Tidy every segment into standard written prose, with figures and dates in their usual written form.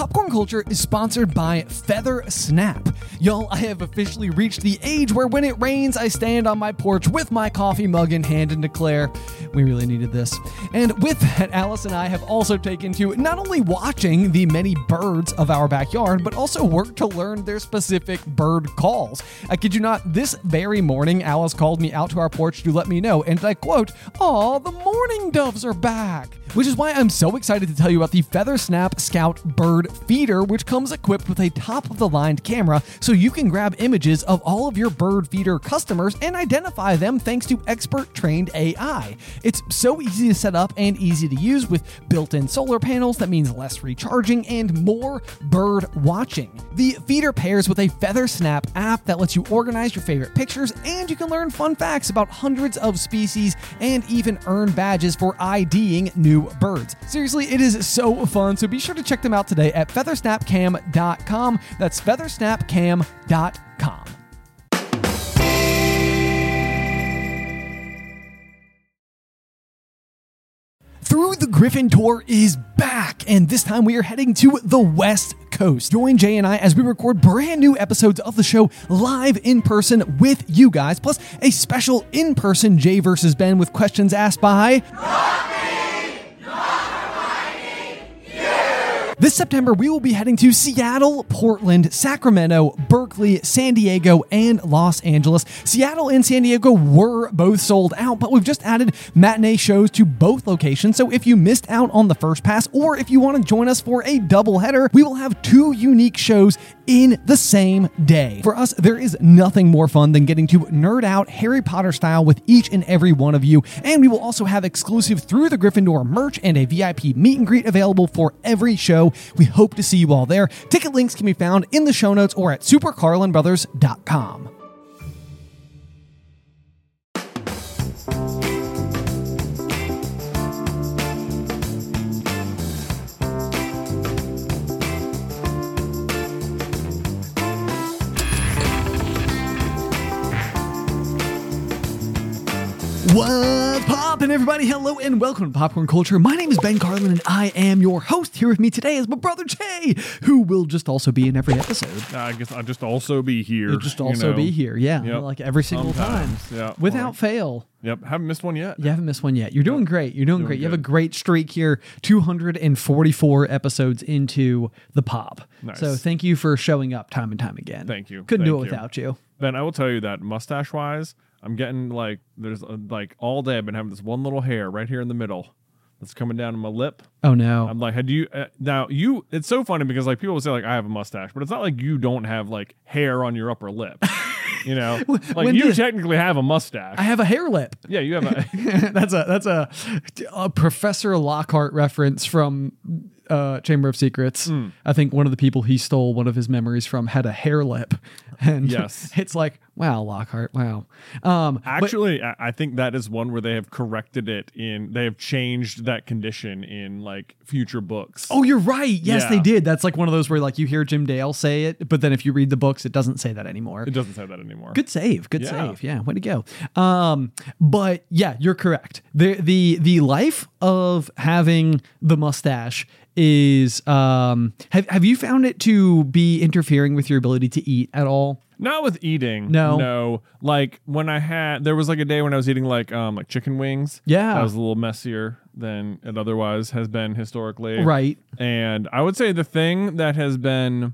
Popcorn Culture is sponsored by Feather Snap. Y'all, I have officially reached the age where when it rains, I stand on my porch with my coffee mug in hand and declare, we really needed this. And with that, Alice and I have also taken to not only watching the many birds of our backyard, but also work to learn their specific bird calls. I kid you not, this very morning, Alice called me out to our porch to let me know, and I quote, "Aw, the mourning doves are back." Which is why I'm so excited to tell you about the Feather Snap Scout Bird Feeder, which comes equipped with a top-of-the-line camera so you can grab images of all of your bird feeder customers and identify them thanks to expert-trained AI. It's so easy to set up and easy to use with built-in solar panels. That means less recharging and more bird watching. The feeder pairs with a Feather Snap app that lets you organize your favorite pictures, and you can learn fun facts about hundreds of species and even earn badges for IDing new birds. Seriously, it is so fun, so be sure to check them out today at feathersnapcam.com. That's feathersnapcam.com. Through the Griffin Tour is back, and this time we are heading to the West Coast. Join Jay and I as we record brand new episodes of the show live in person with you guys, plus a special in-person Jay versus Ben with questions asked by... This September, we will be heading to Seattle, Portland, Sacramento, Berkeley, San Diego, and Los Angeles. Seattle and San Diego were both sold out, but we've just added matinee shows to both locations. So if you missed out on the first pass, or if you want to join us for a doubleheader, we will have two unique shows in the same day. For us, there is nothing more fun than getting to nerd out Harry Potter style with each and every one of you. And we will also have exclusive Through the Gryffindor merch and a VIP meet and greet available for every show. We hope to see you all there. Ticket links can be found in the show notes or at supercarlinbrothers.com. What's poppin', everybody? Hello and welcome to Popcorn Culture. My name is Ben Carlin and I am your host. Here with me today is my brother Jay, who will just also be in every episode. I guess I'll just also be here. You'll just also be here, yeah. Yep. Like every single Sometimes, time. yeah. Without fail. Yep, haven't missed one yet. You haven't missed one yet. You're doing great. You're doing great. You have a good. great streak here, 244 episodes into the pop. Nice. So thank you for showing up time and time again. Thank you. Couldn't do it Thank you. without you. Ben, I will tell you that mustache-wise, I'm getting there's all day I've been having this one little hair right here in the middle that's coming down to my lip. Oh no. I'm like, had you it's so funny because people will say I have a mustache, but it's not like you don't have hair on your upper lip. You know, you technically have a mustache. I have a hair lip. Yeah, you have a. that's a Professor Lockhart reference from Chamber of Secrets. I think one of the people he stole one of his memories from had a hair lip, and yes, it's like, wow, Lockhart, wow. Actually, I think that is one where they have corrected it they have changed that condition in future books. Oh, you're right. Yes, Yeah. they did. That's one of those where you hear Jim Dale say it, but then if you read the books, it doesn't say that anymore. It doesn't say that anymore. Good save. Good save. Yeah, way to go. But yeah, you're correct. The life of having the mustache is have you found it to be interfering with your ability to eat at all? Not with eating. No. When there was a day when I was eating chicken wings. Yeah. That was a little messier than it otherwise has been historically. Right. And I would say the thing that has been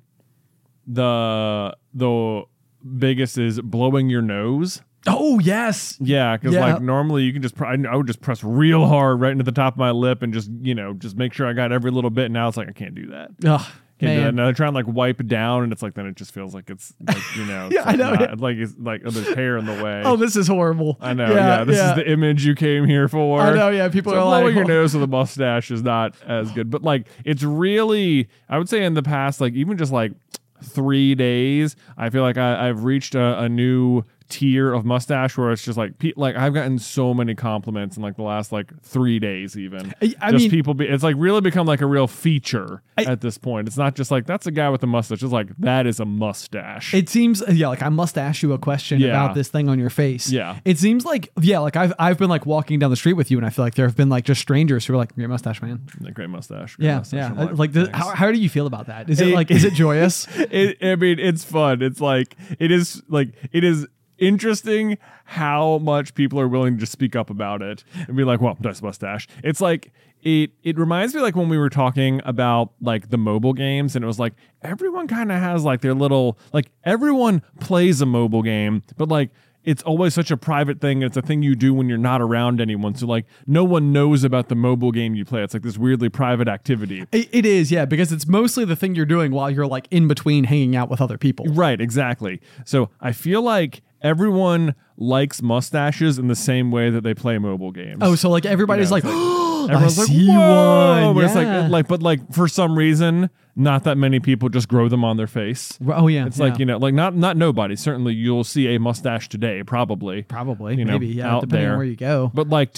the biggest is blowing your nose. Oh, yes. Yeah, because normally you can just I would just press real hard right into the top of my lip and just make sure I got every little bit. Now it's I can't do that. Ugh. Can't do that. And I try and wipe down, and it's then it just feels like it's Yeah, I know. It's there's hair in the way. Oh, this is horrible. I know. Yeah, this is the image you came here for. I know. Yeah, people are blowing your nose with a mustache is not as good, but it's really, I would say in the past even just 3 days, I feel like I've reached a new tier of mustache where it's just like like I've gotten so many compliments in like the last like 3 days even. I mean, people it's like really become like a real feature at this point. It's not just like that's a guy with a mustache. It's like that is a mustache. It seems like I must ask you a question about this thing on your face. Yeah. It seems like like I've been like walking down the street with you, and I feel like there have been like just strangers who are like, great mustache, man. Great mustache. Like how do you feel about that? Is it joyous? I mean, it's fun. It's like it is interesting how much people are willing to speak up about it and be like, well, nice mustache. It's like it reminds me like when we were talking about like the mobile games, and it was like everyone kind of has like their little, like everyone plays a mobile game, but like it's always such a private thing. It's a thing you do when you're not around anyone. So like no one knows about the mobile game you play. It's like this weirdly private activity. It is, yeah, because it's mostly the thing you're doing while you're like in between hanging out with other people. Right, exactly. So I feel like everyone likes mustaches in the same way that they play mobile games. Oh, so like everybody's like, oh, everyone's like, whoa! But it's like for some reason, not that many people just grow them on their face. Oh yeah, it's like like not nobody. Certainly, you'll see a mustache today, probably, maybe out depending there on where you go. But like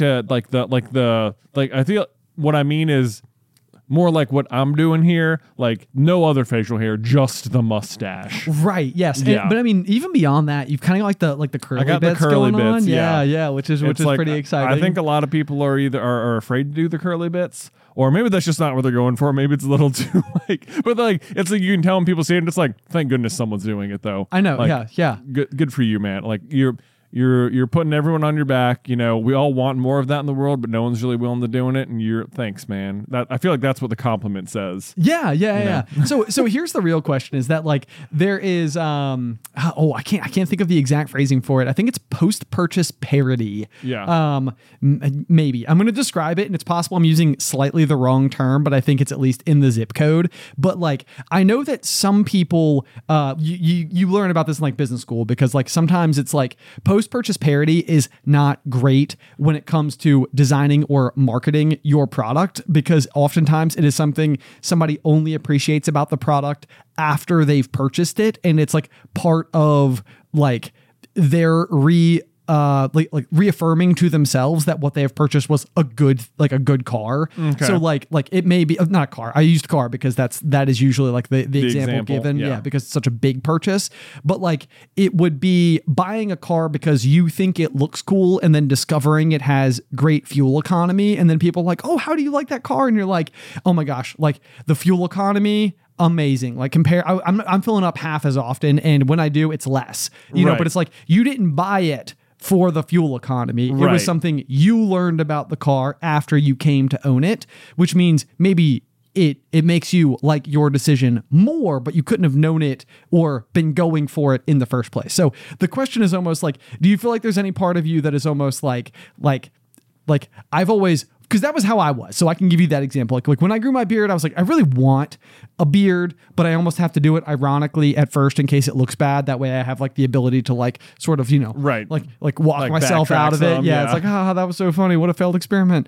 I feel what I mean is more like what I'm doing here, like no other facial hair, just the mustache. Right. Yes. Yeah. But I mean, even beyond that, you've kind of like the curly bits going on. Yeah. Which is like, pretty exciting. I think a lot of people are either are afraid to do the curly bits, or maybe that's just not what they're going for. Maybe it's a little too but like it's like you can tell when people see it, and it's like, thank goodness someone's doing it though. I know. Like, yeah. Good for you, man. Like you're putting everyone on your back. You know, we all want more of that in the world, but no one's really willing to doing it. And thanks, man. That I feel like that's what the compliment says. Yeah. So here's the real question: is that like there is I can't think of the exact phrasing for it. I think it's post-purchase parity. Yeah. Maybe I'm going to describe it, and it's possible I'm using slightly the wrong term, but I think it's at least in the zip code. But like I know that some people, you learn about this in like business school, because like sometimes it's like post-purchase parity is not great when it comes to designing or marketing your product, because oftentimes it is something somebody only appreciates about the product after they've purchased it, and it's like part of like their reaffirming to themselves that what they have purchased was a good car. Okay. So like it may be not a car. I used car because that is usually like the example given. Yeah, because it's such a big purchase. But like it would be buying a car because you think it looks cool, and then discovering it has great fuel economy, and then people are like, oh, how do you like that car? And you're like, oh my gosh, like the fuel economy, amazing. Like I'm filling up half as often, and when I do, it's less. You know, but it's like you didn't buy it for the fuel economy. It was something you learned about the car after you came to own it, which means maybe it makes you like your decision more, but you couldn't have known it or been going for it in the first place. So the question is almost like, do you feel like there's any part of you that is almost like I've always, because that was how I was. So I can give you that example. Like when I grew my beard, I was like, I really want a beard, but I almost have to do it ironically at first in case it looks bad. That way I have like the ability to like sort of, like walk myself out of it. Yeah. It's like, that was so funny. What a failed experiment.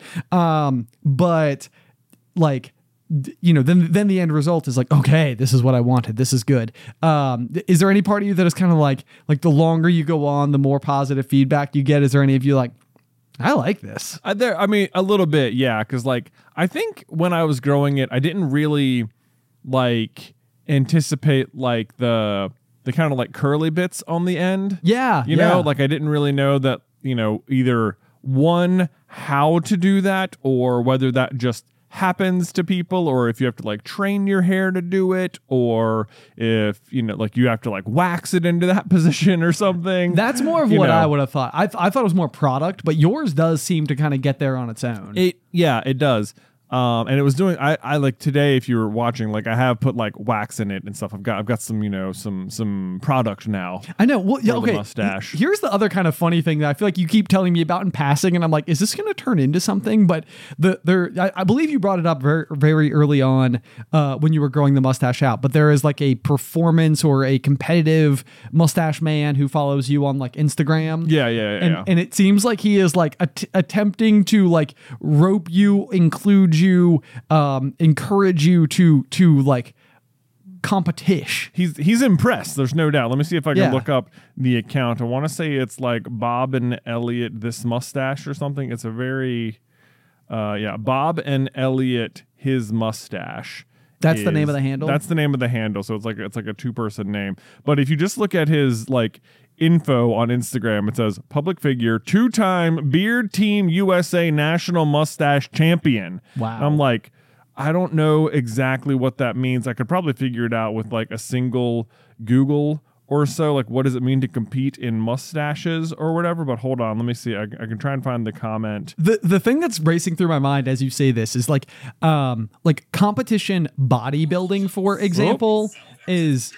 But like, then the end result is like, okay, this is what I wanted. This is good. Is there any part of you that is kind of like the longer you go on, the more positive feedback you get? Is there any of you like, I like this? A little bit, yeah. Because like I think when I was growing it, I didn't really like anticipate like the kind of like curly bits on the end. Yeah, you know, like I didn't really know that, either one, how to do that, or whether that just happens to people, or if you have to like train your hair to do it, or if like you have to like wax it into that position or something. That's more of what I would have thought. I thought it was more product, but yours does seem to kind of get there on its own. It does. And it was doing, I like today, if you were watching, like I have put like wax in it and stuff. I've got some, some product now. I know. Well, yeah, okay. The mustache. Here's the other kind of funny thing that I feel like you keep telling me about in passing, and I'm like, is this going to turn into something? But I believe you brought it up very, very early on when you were growing the mustache out, but there is like a performance or a competitive mustache man who follows you on like Instagram. Yeah. And it seems like he is like attempting to like rope you, include you, encourage you to like competition. He's impressed. There's no doubt. Let me see if I can Yeah. look up the account. I want to say it's like Bob and Elliot this mustache or something. It's a very Bob and Elliot his mustache. That's the name of the handle? That's the name of the handle. So it's like a 2-person name. But if you just look at his like info on Instagram, it says public figure, 2-time Beard Team USA National Mustache Champion. Wow. And I'm like, I don't know exactly what that means. I could probably figure it out with like a single Google or so. Like, what does it mean to compete in mustaches or whatever? But hold on, let me see. I can try and find the comment. The thing that's racing through my mind as you say this is like competition bodybuilding, for example, is.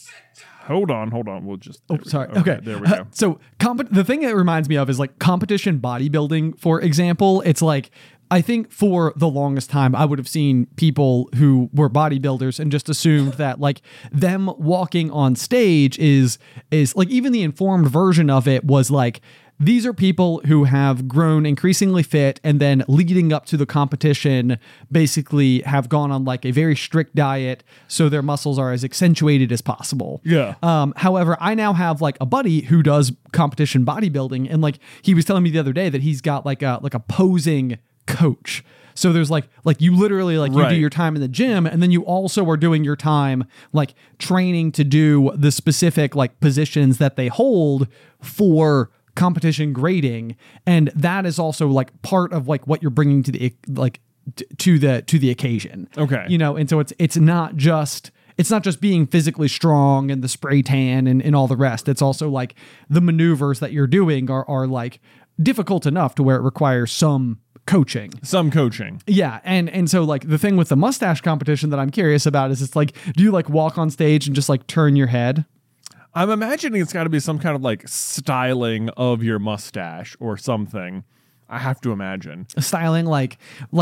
Hold on. We'll just. Sorry. Go. Okay. There we go. So the thing it reminds me of is like competition bodybuilding, for example. It's like, I think for the longest time, I would have seen people who were bodybuilders and just assumed that like them walking on stage is like, even the informed version of it was like, these are people who have grown increasingly fit and then leading up to the competition basically have gone on like a very strict diet so their muscles are as accentuated as possible. Yeah. However, I now have like a buddy who does competition bodybuilding, and like he was telling me the other day that he's got like a posing coach. So there's like you literally like you do your time in the gym, and then you also are doing your time like training to do the specific like positions that they hold for competition grading, and that is also like part of like what you're bringing to the like to the occasion. Okay. You know, and so it's not just being physically strong and the spray tan and all the rest. It's also like the maneuvers that you're doing are like difficult enough to where it requires some coaching. Yeah. And so like the thing with the mustache competition that I'm curious about is it's like, do you like walk on stage and just like turn your head? I'm imagining it's got to be some kind of like styling of your mustache or something. I have to imagine styling like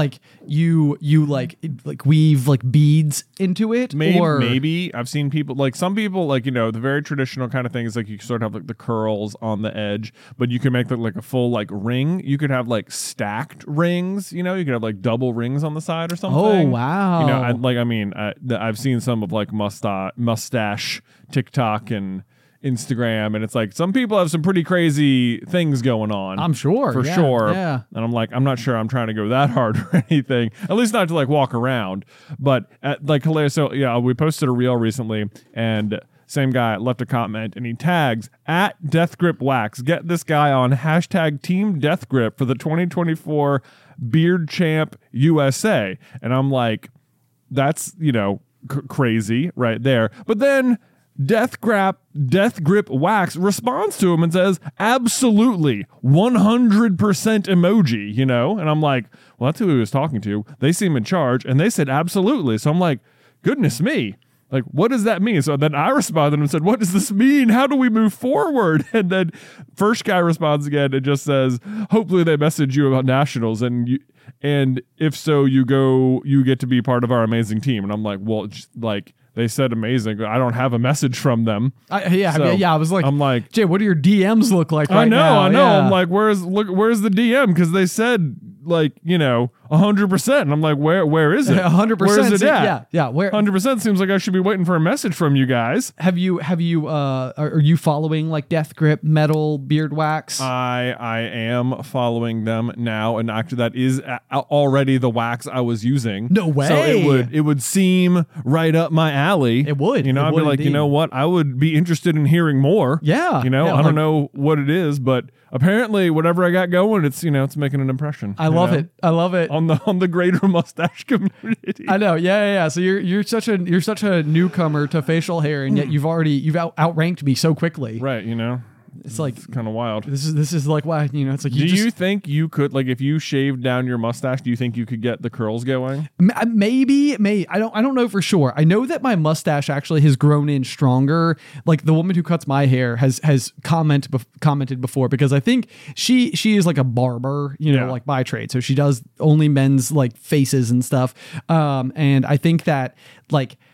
you like weave like beads into it. Maybe I've seen people like some people like, you know, the very traditional kind of thing is like you sort of have like the curls on the edge, but you can make like a full like ring. You could have like stacked rings, you know, you could have like double rings on the side or something. Oh, wow. You know, I've seen some of like mustache TikTok and Instagram, and it's like some people have some pretty crazy things going on. I'm sure. For sure. Yeah. And I'm like, I'm not sure I'm trying to go that hard or anything. At least not to like walk around. But like hilarious. So yeah, we posted a reel recently, and same guy left a comment, and he tags at Death Grip Wax. Get this guy on hashtag Team Death Grip for the 2024 Beard Champ USA. And I'm like, that's, you know, crazy right there. But then Death Grip Wax responds to him and says, absolutely, 100% emoji, you know? And I'm like, well, that's who he was talking to. They seem in charge, and they said absolutely. So I'm like, goodness me. Like, what does that mean? So then I responded and said, what does this mean? How do we move forward? And then first guy responds again and just says, hopefully they message you about nationals, and if so, you get to be part of our amazing team. And I'm like, well, like, they said amazing. I don't have a message from them. I was like, I'm like, Jay, what do your DMs look like right now? I know. Yeah. I'm like, where's the DM? Because they said like, you know, 100%. And I'm like, where is it? 100%. Where is it at? Yeah. Where 100% seems like I should be waiting for a message from you guys. Are you following like Death Grip Metal Beard Wax? I am following them now, and actually that is already the wax I was using. No way. So it would seem right up my alley. It would. You know, I'd be like, indeed. You know what? I would be interested in hearing more. Yeah. You know, yeah, I don't know what it is, but apparently whatever I got going, it's, you know, it's making an impression. I love it. I love it. On the greater mustache community. I know. Yeah. So you're such a newcomer to facial hair, and yet you've outranked me so quickly. Right. You know, it's like kind of wild. This is like why, you know, it's like, you think you could, like, if you shaved down your mustache, do you think you could get the curls going? Maybe. I don't know for sure. I know that my mustache actually has grown in stronger. Like the woman who cuts my hair has commented before, because I think she is like a barber, you know, like by trade. So she does only men's like faces and stuff. And I think that like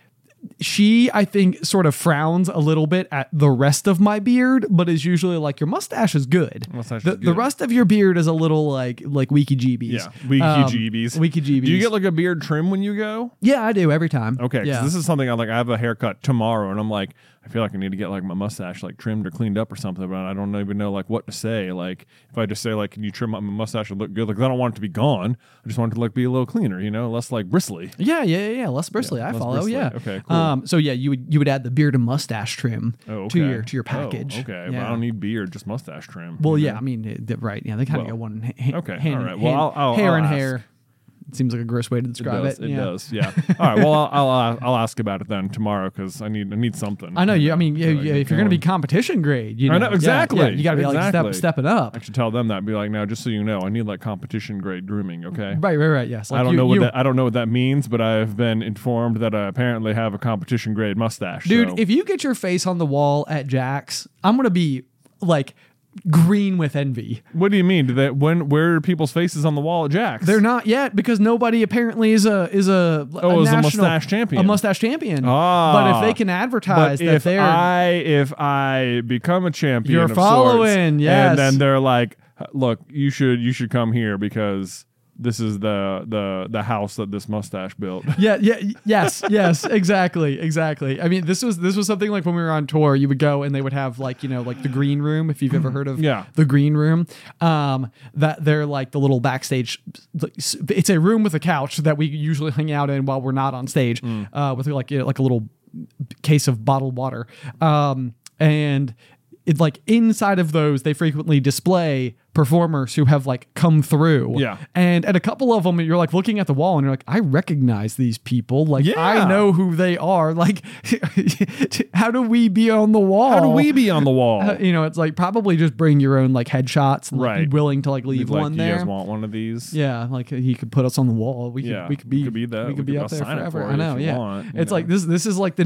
she, I think, sort of frowns a little bit at the rest of my beard, but is usually like, your mustache is good. The rest of your beard is a little like weaky jeebies. Yeah, weaky jeebies. Weaky jeebies. Do you get like a beard trim when you go? Yeah, I do every time. Okay, because yeah. this is something I have a haircut tomorrow, and I'm like, I feel like I need to get like my mustache like trimmed or cleaned up or something, but I don't even know like what to say. Like if I just say like, can you trim up my mustache and look good? Like I don't want it to be gone. I just want it to like be a little cleaner, less like bristly. Yeah. Less bristly. I follow. Bristly. Yeah. Okay. Cool. So yeah, you would add the beard and mustache trim to your package. Oh, okay. Yeah. But I don't need beard, just mustache trim. Well, yeah. I mean, right. Yeah, they kind of go one hand. Okay. Hand, all right. Hand, well, I'll hair and ask. hair. It seems like a gross way to describe it. It does. Yeah. All right. Well, I'll ask about it then tomorrow because I need something. I know you. I mean, if you're going to be competition grade, I know exactly. Yeah, you got to be like stepping up. I should tell them that. Be like, now, just so you know, I need like competition grade grooming. Okay. Right. Yes. Like I don't know what that means, but I've been informed that I apparently have a competition grade mustache. Dude, so. if you get your face on the wall at Jack's, I'm going to be like green with envy. What do you mean? Where are people's faces on the wall at Jack's? They're not yet because nobody apparently is a mustache champion. A mustache champion. Ah, but if they can advertise that if I become a champion, you're of following, sorts, yes. And then they're like, look, you should come here because this is the house that this mustache built. Yes, exactly. I mean, this was something like when we were on tour, you would go and they would have like, like the green room, if you've ever heard of the green room. That they're like the little backstage. It's a room with a couch that we usually hang out in while we're not on stage, with like a little case of bottled water. And it like inside of those, they frequently display performers who have like come through. Yeah. And a couple of them, you're like looking at the wall and you're like, I recognize these people. Like, I know who they are. Like, how do we be on the wall? How do we be on the wall? It's like probably just bring your own like headshots and like, be willing to like leave one there. You guys want one of these? Yeah. Like he could put us on the wall. We could be that. We could be up there forever. I know. Yeah. It's like this is like the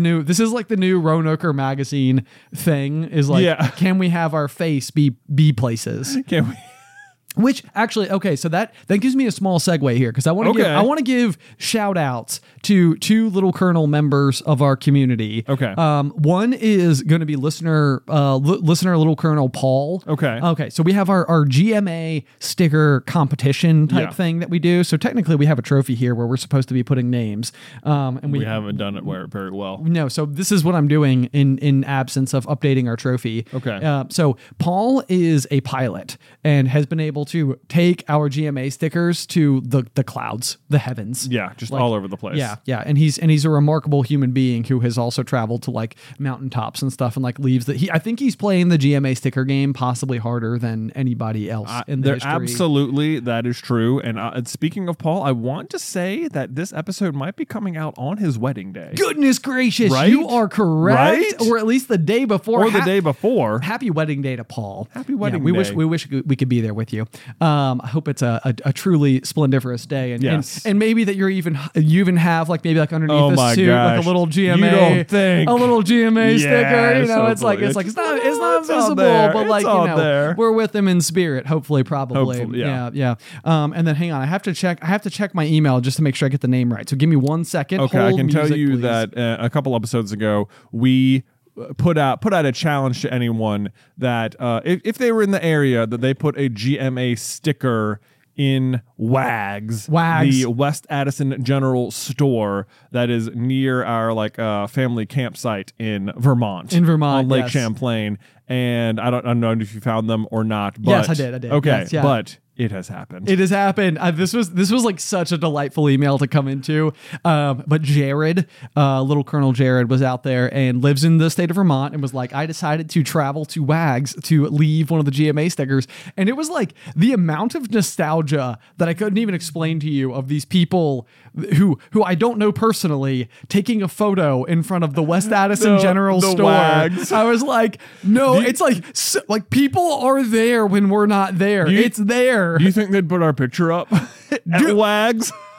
new Roanoke magazine thing is like, can we have our face be places? Can we? Which actually, okay, so that gives me a small segue here because I want to give shout outs to two Little Colonel members of our community. Okay. One is going to be listener Little Colonel Paul. Okay. So we have our GMA sticker competition type thing that we do. So technically we have a trophy here where we're supposed to be putting names. And we haven't done it very well. No. So this is what I'm doing in absence of updating our trophy. Okay. So Paul is a pilot and has been able to take our GMA stickers to the clouds, the heavens. Yeah, just all over the place. Yeah. And he's a remarkable human being who has also traveled to like mountaintops and stuff and like leaves that I think he's playing the GMA sticker game possibly harder than anybody else in the history. Absolutely, that is true. And speaking of Paul, I want to say that this episode might be coming out on his wedding day. Goodness gracious, right? You are correct. Right? Or at least the day before. Or the day before. Happy wedding day to Paul. Happy wedding day. We wish we could be there with you. I hope it's a truly splendiferous day, and maybe that you even have like maybe like underneath this suit like a little GMA, you don't think. A little GMA sticker. It's not visible, but like we're with them in spirit. Hopefully, probably. Yeah. And then hang on, I have to check my email just to make sure I get the name right. So give me 1 second. Okay, Hold I can music, tell you please. that a couple episodes ago we put out a challenge to anyone that if they were in the area that they put a GMA sticker in Wags, the West Addison General Store that is near our family campsite in Vermont. On Lake Champlain. And I don't know if you found them or not. But, yes, I did. Okay, yes, but it has happened. It has happened. This was like such a delightful email to come into. But Jared, Little Colonel Jared, was out there and lives in the state of Vermont and was like, I decided to travel to Wags to leave one of the GMA stickers. And it was like the amount of nostalgia that I couldn't even explain to you of these people who I don't know personally taking a photo in front of the West Addison General Store. Wags. I was like, no, it's like people are there when we're not there. It's there. Do you think they'd put our picture up at Wags?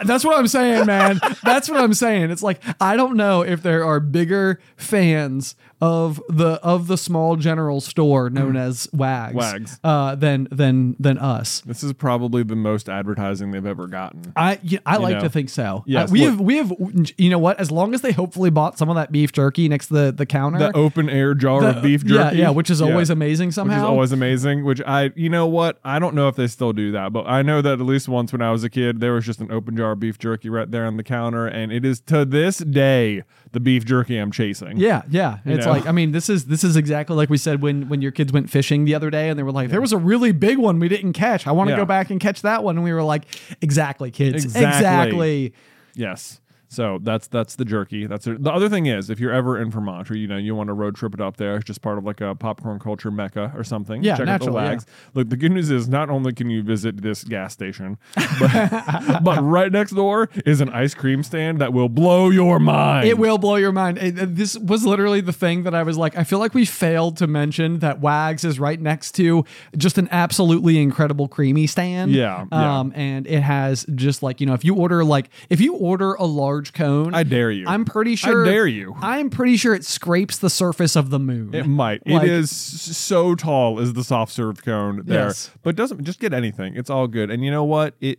That's what I'm saying, man. That's what I'm saying. It's like, I don't know if there are bigger fans of the small general store known as Wags, than us. This is probably the most advertising they've ever gotten. I like to think so. Yes, we have you know what? As long as they hopefully bought some of that beef jerky next to the counter, The open air jar of beef jerky. yeah, which is always amazing somehow. Which is always amazing. Which you know what? I don't know if they still do that, but I know that at least once when I was a kid, there was just an open jar of beef jerky right there on the counter, and it is to this day the beef jerky I'm chasing. Yeah. It's like, I mean, this is exactly like we said when your kids went fishing the other day, and they were like, there was a really big one we didn't catch. I want to go back and catch that one. And we were like, exactly, kids. Exactly. Yes. So that's the jerky. The other thing is, if you're ever in Vermont, or you want to road trip it up there, it's just part of like a popcorn culture mecca or something. Yeah, check naturally. out the Wags. Look, the good news is not only can you visit this gas station, but right next door is an ice cream stand that will blow your mind. It will blow your mind. This was literally the thing that I was like, I feel like we failed to mention that Wags is right next to just an absolutely incredible creamy stand. Yeah. And it has just like, if you order a large cone, I dare you. I'm pretty sure. I dare you. I'm pretty sure it scrapes the surface of the moon. It might. Like, it is so tall as the soft serve cone there, Yes. but doesn't just get anything. It's all good. And you know what? It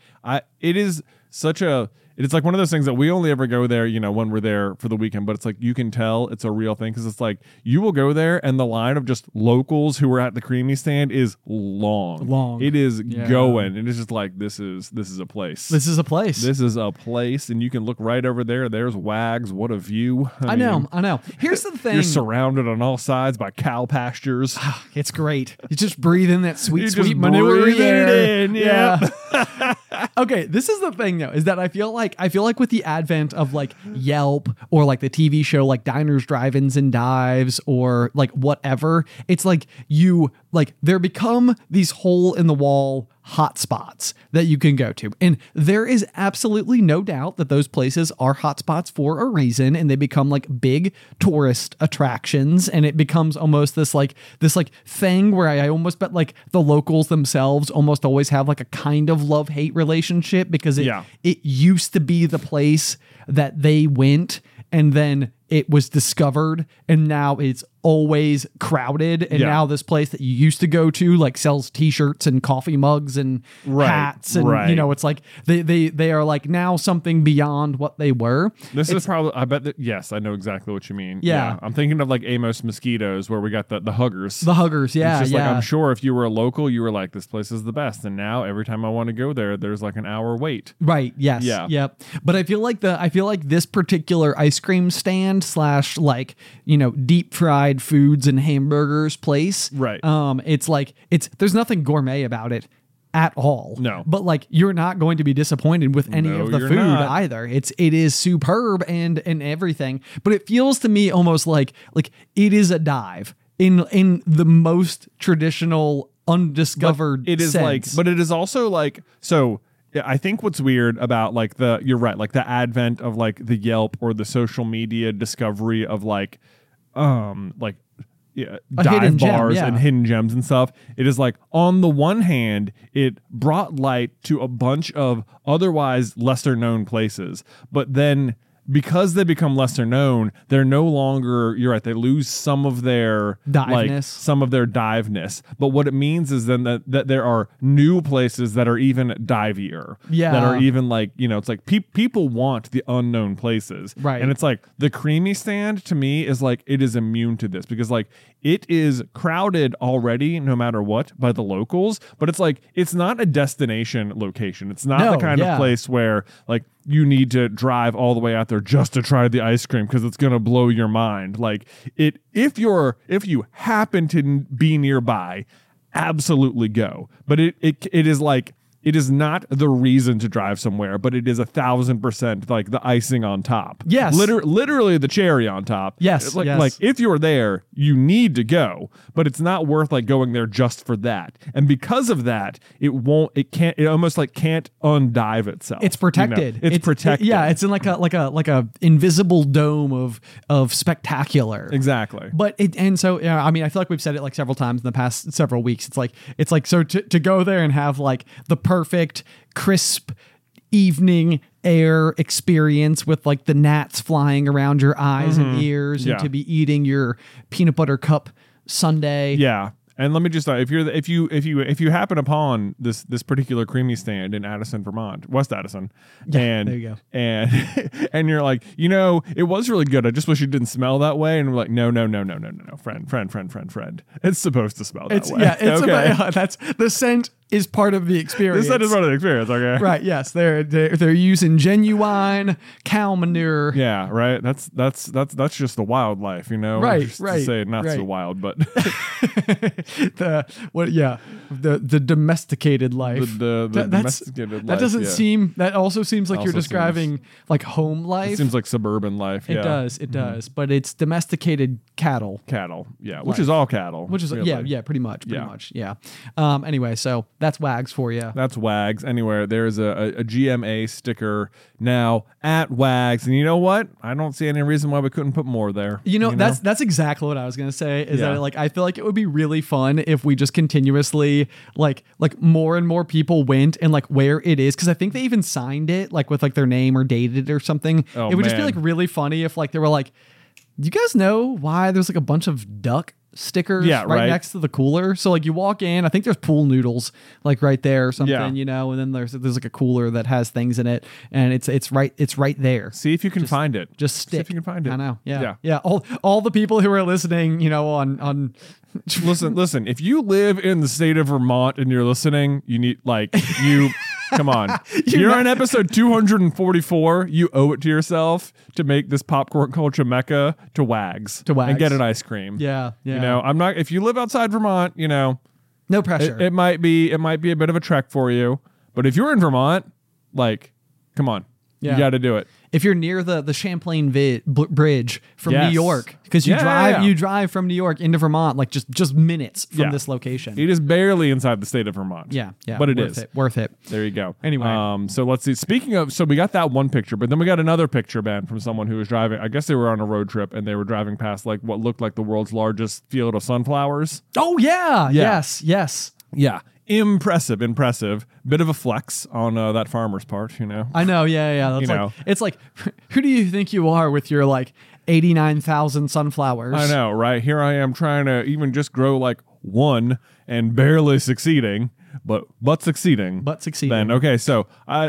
is such a. It's like one of those things that we only ever go there, when we're there for the weekend, but it's like you can tell it's a real thing because it's like you will go there and the line of just locals who are at the creamy stand is long. It is going, and it's just like this is a place. This is a place. This is a place, and you can look right over there. There's Wags. What a view! I know. Here's the thing: you're surrounded on all sides by cow pastures. It's great. You just breathe in that sweet just manure breathe air. it in, yeah. Okay, this is the thing though, is that I feel like with the advent of like Yelp or like the TV show like Diners, Drive-Ins and Dives or like whatever, it's like there become these hole in the wall hotspots that you can go to. And there is absolutely no doubt that those places are hotspots for a reason, and they become like big tourist attractions, and it becomes almost this thing where I almost bet like the locals themselves almost always have like a kind of love-hate relationship because it used to be the place that they went, and then it was discovered, and now it's always crowded, and now this place that you used to go to like sells t-shirts and coffee mugs and hats, and it's like they are like now something beyond what they were. This is probably, I bet that, yes, I know exactly what you mean. Yeah. I'm thinking of like Amos Mosquitoes where we got the huggers. The huggers, yeah. It's just like, I'm sure if you were a local, you were like, this place is the best, and now every time I want to go there, there's like an hour wait. Right. Yes. Yeah. Yep. But I feel like this particular ice cream stand / like deep fried foods and hamburgers place. Right. There's nothing gourmet about it at all. No. But like you're not going to be disappointed with any of the food either. It is superb and everything. But it feels to me almost like it is a dive in the most traditional undiscovered it is sense. but it is also like so. Yeah, I think what's weird about like you're right, like the advent of like the Yelp or the social media discovery of dive bars and hidden gems and stuff. It is like, on the one hand, it brought light to a bunch of otherwise lesser known places, but then because they become lesser known, they're no longer, you're right, they lose some of their diveness. But what it means is then that there are new places that are even divier. Yeah. That are even like, it's like people want the unknown places. Right. And it's like the creamy stand to me is like, it is immune to this because like it is crowded already no matter what by the locals, but it's like, it's not a destination location. It's not the kind of place where like you need to drive all the way out there just to try the ice cream because it's going to blow your mind. Like if you happen to be nearby, absolutely go. But it is like, it is not the reason to drive somewhere, but it is 1,000% like the icing on top. Yes. Literally the cherry on top. Yes. Like if you're there, you need to go, but it's not worth like going there just for that. And because of that, it almost like can't undive itself. It's protected. It's protected. It's in like a invisible dome of spectacular. Exactly. But I feel like we've said it like several times in the past several weeks. It's like so to go there and have like the perfect, crisp, evening air experience with like the gnats flying around your eyes and ears, Yeah. and to be eating your peanut butter cup sundae. Yeah. And let me just if you happen upon this particular creamy stand in Addison, Vermont, West Addison, and there you go. and you're like, it was really good. I just wish it didn't smell that way. And we're like, no, friend. It's supposed to smell that way. Yeah, it's okay. about, that's the scent is part of the experience. This is part of the experience. Okay. Right. Yes, they're using genuine cow manure. Yeah. Right. That's just the wildlife, Right. Just right. To say not right. so wild, but the domesticated life. the domesticated life. That doesn't yeah. seem. That also seems like you're Also describing like home life. It seems like suburban life. It Yeah. does. It does. But it's domesticated cattle. Cattle. Yeah. Which is all cattle. Which is really. yeah, pretty much. Yeah. Yeah. Anyway, so that's Wags for you. That's Wags. Anywhere there's a GMA sticker now at Wags, and you know what? I don't see any reason why we couldn't put more there. That's exactly what I was gonna say. Is Yeah. that like I feel like it would be really fun if we just continuously like more and more people went and like where it is, because I think they even signed it like with like their name or dated it or something. Oh, it would just be man. like really funny if like they were like, do you guys know why there's like a bunch of duck stickers right next to the cooler? So like you walk in, I think there's pool noodles like right there or something, Yeah. and then there's like a cooler that has things in it, and it's right there. See if you can find it. Just stick. See if you can find it. I know. Yeah. Yeah. All the people who are listening, on Listen. If you live in the state of Vermont and you're listening, you need come on. You're on episode 244. You owe it to yourself to make this popcorn culture mecca to Wags. And get an ice cream. Yeah. I'm not. If you live outside Vermont, No pressure. it might be a bit of a trek for you. But if you're in Vermont, like, come on, Yeah. you got to do it. If you're near the Champlain Bridge from Yes. New York, because Yeah. you drive from New York into Vermont like just minutes from Yeah. this location. It is barely inside the state of Vermont. Yeah. But it worth is. worth it. There you go. Anyway. So let's see. Speaking of, so we got that one picture, but then we got another picture, Ben, from someone who was driving. I guess they were on a road trip and they were driving past like what looked like the world's largest field of sunflowers. Oh yeah. Yeah. Yes. Yeah. Impressive. Bit of a flex on that farmer's part, I know. Yeah. That's it's like, who do you think you are with your like 89,000 sunflowers? I know, right? Here I am trying to even just grow like one and barely succeeding, but succeeding. Ben, okay, so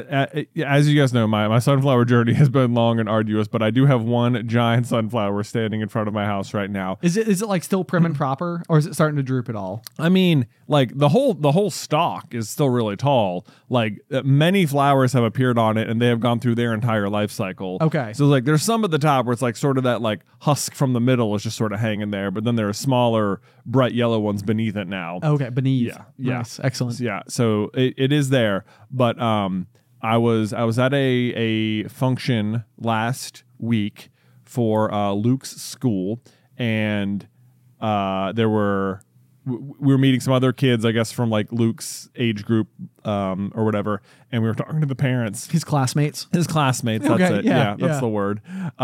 as you guys know, my sunflower journey has been long and arduous, but I do have one giant sunflower standing in front of my house right now. Is it like still prim and proper, or is it starting to droop at all? I mean, like the whole stalk is still really tall. Like many flowers have appeared on it, and they have gone through their entire life cycle. Okay. So like there's some at the top where it's like sort of that like husk from the middle is just sort of hanging there, but then there are smaller, bright yellow ones beneath it now. Okay, beneath. Yeah. Nice. Excellent. Yeah, so it is there, but I was at a function last week for Luke's school, and we were meeting some other kids, I guess from like Luke's age group or whatever, and we were talking to the parents. His classmates. That's Okay, it. yeah, That's the word.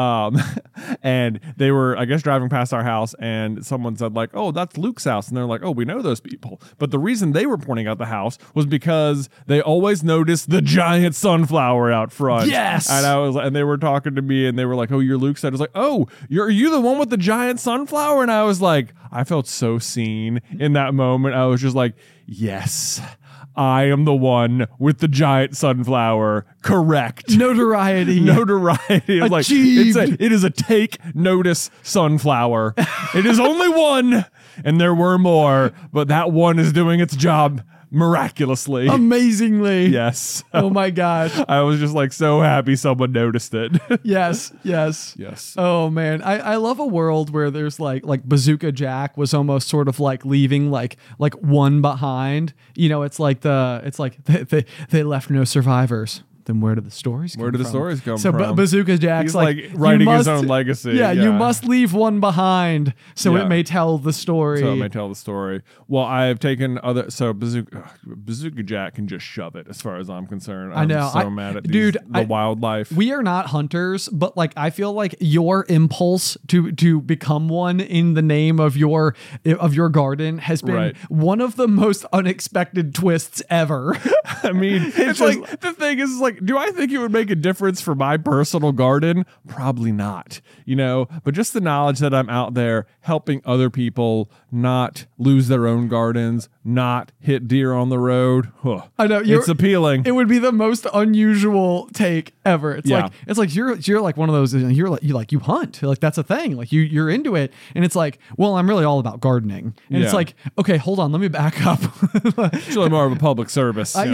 And they were, I guess, driving past our house, and someone said like, "Oh, that's Luke's house," and they're like, "Oh, we know those people." But the reason they were pointing out the house was because they always noticed the giant sunflower out front. Yes. And they were talking to me, and they were like, "Oh, you're Luke's." I was like, "Oh, are you the one with the giant sunflower?" And I was like, I felt so seen in that moment. I was just like, yes, I am the one with the giant sunflower. Correct. Notoriety. Notoriety. It's like, Achieved. it is a take notice sunflower. It is only one, and there were more, but that one is doing its job miraculously. Amazingly. Yes. Oh my gosh. I was just like so happy someone noticed it. Yes. Yes. Oh man, I love a world where there's like Bazooka Jack was almost sort of like leaving like one behind. It's like they left no survivors. Then where do the stories come from? Where do the stories come so from? Bazooka Jack's He's like writing his own legacy. Yeah, you must leave one behind so Yeah. it may tell the story. So it may tell the story. Well, I've taken Bazooka Jack can just shove it as far as I'm concerned. I know. I'm so mad at Dude, the wildlife. We are not hunters, but like I feel like your impulse to become one in the name of your garden has been Right. one of the most unexpected twists ever. I mean, it's just- like the thing is like like, do I think it would make a difference for my personal garden? Probably not, but just the knowledge that I'm out there helping other people not lose their own gardens, not hit deer on the road. I know it's appealing. It would be the most unusual take ever. It's like you're like one of those. You hunt. Like that's a thing. Like you're into it, and it's like, well, I'm really all about gardening, and it's like, okay, hold on, let me back up. It's really more of a public service. Just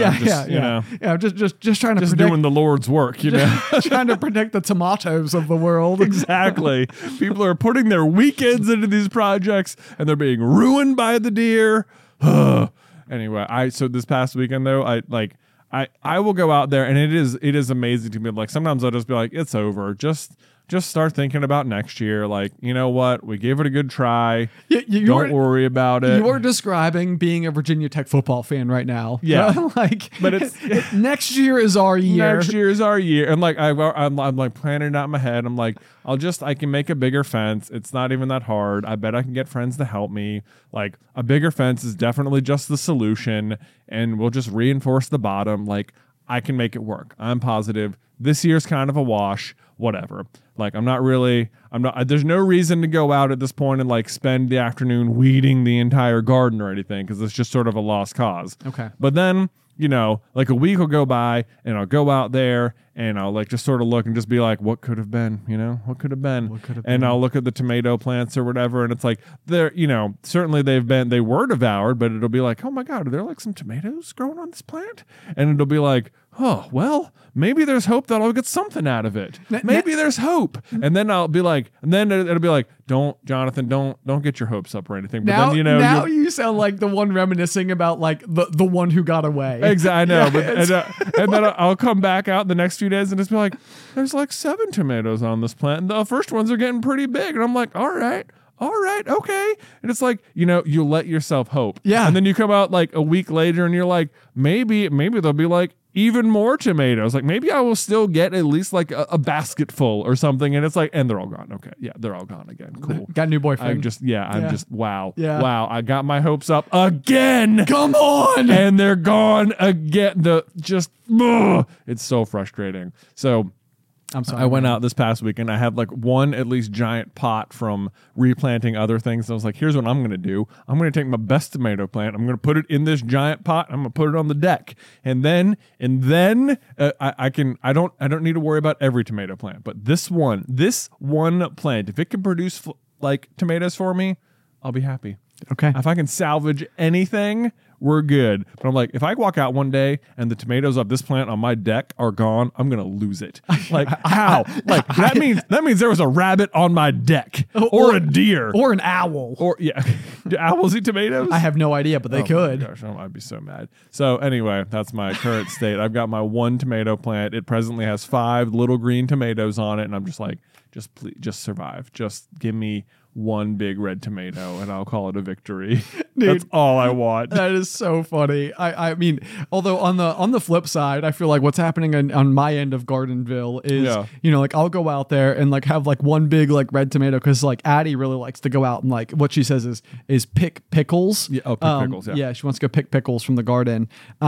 trying to just doing the Lord's work. Trying to protect the tomatoes of the world. Exactly. People are putting their weekends into these projects, and they're being ruined by the deer. Anyway, so this past weekend though, I will go out there, and it is amazing to me. Like sometimes I'll just be like, it's over. Just start thinking about next year. Like, you know what? We gave it a good try. Don't worry about it. You're describing being a Virginia Tech football fan right now. Yeah. But it's next year is our year. Next year is our year. And like I'm like planning it out in my head. I'm like, I can make a bigger fence. It's not even that hard. I bet I can get friends to help me. Like a bigger fence is definitely just the solution, and we'll just reinforce the bottom. Like I can make it work. I'm positive. This year's kind of a wash. Whatever. Like there's no reason to go out at this point and like spend the afternoon weeding the entire garden or anything, because it's just sort of a lost cause. Okay. But then, like a week will go by and I'll go out there and I'll like just sort of look and just be like, what could have been, what could have been? And I'll look at the tomato plants or whatever, and it's like they're, certainly they were devoured, but it'll be like, oh my God, are there like some tomatoes growing on this plant? And it'll be like, oh, well, maybe there's hope that I'll get something out of it. Maybe there's hope. And then I'll be like, and then it'll be like, Jonathan, don't get your hopes up or anything. But then, now you sound like the one reminiscing about like the one who got away. Exactly. I know. But and then I'll come back out the next few days and just be like, there's like 7 tomatoes on this plant. And the first ones are getting pretty big. And I'm like, all right, okay. And it's like, you let yourself hope. Yeah. And then you come out like a week later and you're like, maybe there'll be like even more tomatoes. Like maybe I will still get at least like a basket full or something. And it's like, and they're all gone. Okay. Yeah. They're all gone again. Cool. Got a new boyfriend. Wow. Yeah. Wow. I got my hopes up again. Come on. And they're gone again. It's so frustrating. So I'm sorry. I went out this past weekend. I had like one at least giant pot from replanting other things. I was like, here's what I'm going to do. I'm going to take my best tomato plant. I'm going to put it in this giant pot. I'm going to put it on the deck. And then I don't need to worry about every tomato plant, but this one plant, if it can produce like tomatoes for me, I'll be happy. Okay. If I can salvage anything, we're good. But I'm like, if I walk out one day and the tomatoes of this plant on my deck are gone, I'm gonna lose it. Like how? Like that means there was a rabbit on my deck, or a deer, or an owl, or yeah. Do owls eat tomatoes? I have no idea, but they could. My gosh, I'd be so mad. So anyway, that's my current state. I've got my one tomato plant. It presently has 5 little green tomatoes on it, and I'm just like, please, just survive. Just give me one big red tomato and I'll call it a victory. Dude, that's all I want. That is so funny. I mean, although on the flip side, I feel like what's happening on my end of Gardenville is, like I'll go out there and like have like one big like red tomato, because like Addie really likes to go out and like what she says is pick pickles. Yeah, pick pickles. Yeah. Yeah, she wants to go pick pickles from the garden.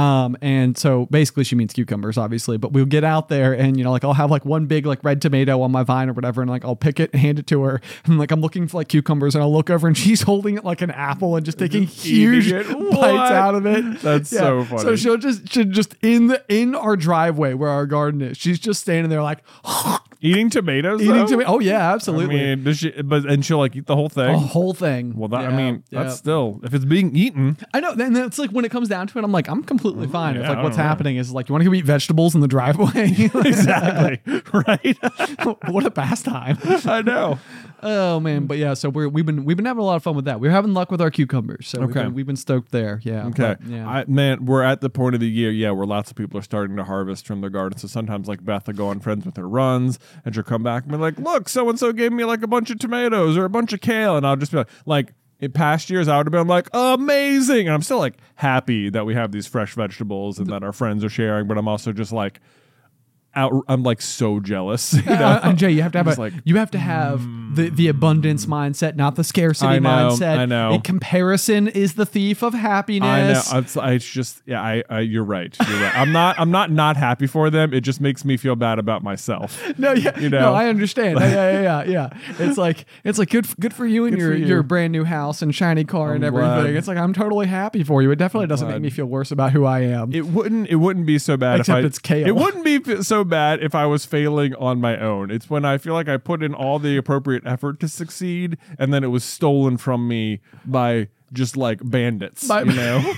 And so basically she means cucumbers, obviously. But we'll get out there and like I'll have like one big like red tomato on my vine or whatever, and like I'll pick it and hand it to her. And like I'm looking for like cucumbers, and I'll look over and she's holding it like an apple and just taking huge bites out of it. That's so funny. So she'll just in our driveway where our garden is, she's just standing there like eating tomatoes. Oh yeah, absolutely. I mean, and she'll like eat the whole thing. The whole thing. Well, that's still, if it's being eaten. I know. Then it's like when it comes down to it, I'm like, I'm completely fine. It's like what's happening is like, you want to go eat vegetables in the driveway? Exactly. Right. What a pastime. I know. Oh man, but yeah, so we've been having a lot of fun with that. We're having luck with our cucumbers, so we've been stoked there. Yeah. Okay. But, yeah. We're at the point of the year, where lots of people are starting to harvest from their garden. So sometimes like Beth will go on Friends with Her runs, and she'll come back and be like, "Look, so and so gave me like a bunch of tomatoes or a bunch of kale," and I'll just be like. In past years, I would have been like, amazing, and I'm still like happy that we have these fresh vegetables and that our friends are sharing. But I'm also just like, I'm like so jealous. You know? And Jay, you have to have like, the abundance mindset, not the scarcity mindset. I know. And comparison is the thief of happiness. I know. It's just you're right. You're right. I'm not happy for them. It just makes me feel bad about myself. No, yeah, you know? no, I understand. Yeah. It's like good for you and your brand new house and shiny car and everything. Glad. It's like I'm totally happy for you. It definitely doesn't make me feel worse about who I am. It wouldn't be so bad Except if it's kale. It wouldn't be so bad if I was failing on my own. It's when I feel like I put in all the appropriate effort to succeed, and then it was stolen from me by just like bandits, you know.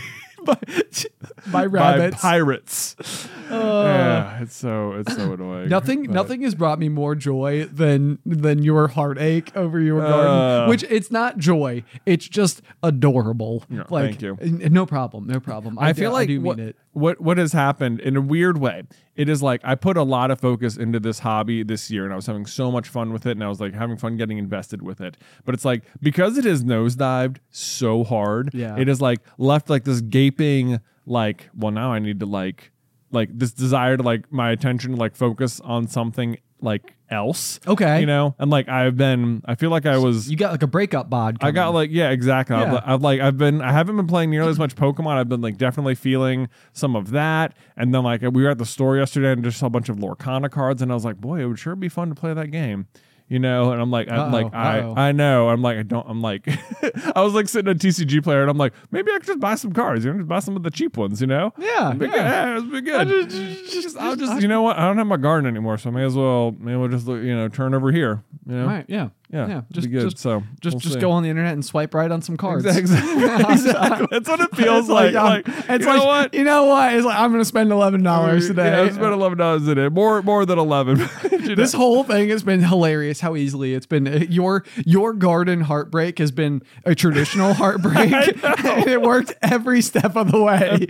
by rabbits, by pirates. Yeah, it's so annoying. Nothing has brought me more joy than your heartache over your garden. Which it's not joy; it's just adorable. Yeah, like, thank you. No problem. I feel like I do mean it. What has happened in a weird way. It is like I put a lot of focus into this hobby this year, and I was having so much fun with it, and I was like having fun getting invested with it. But it's like because it has nosedived so hard, it is like left like this gaping like, well, now I need to like this desire to like my attention to like focus on something like else. Okay. You know? And like I feel like I was You got like a breakup bod coming. I got like, yeah, exactly. Yeah. I haven't been playing nearly as much Pokemon. I've been like definitely feeling some of that. And then like we were at the store yesterday and just saw a bunch of Lorcana cards, and I was like, boy, it would sure be fun to play that game. You know, and I'm like, I know. I'm like, I was like sitting at TCG Player, and I'm like, maybe I could just buy some cards, just buy some of the cheap ones, you know? Yeah. It's been good. I'll just, you know what? I don't have my garden anymore, so I may as well just, turn over here, you know? Right, yeah. Yeah, just good. Just go on the internet and swipe right on some cards. Exactly. That's what it feels like. You know what? It's like I'm going to spend $11 today. Yeah, I spent $11 today. More than 11. This whole thing has been hilarious. How easily it's been. Your garden heartbreak has been a traditional heartbreak, and it worked every step of the way.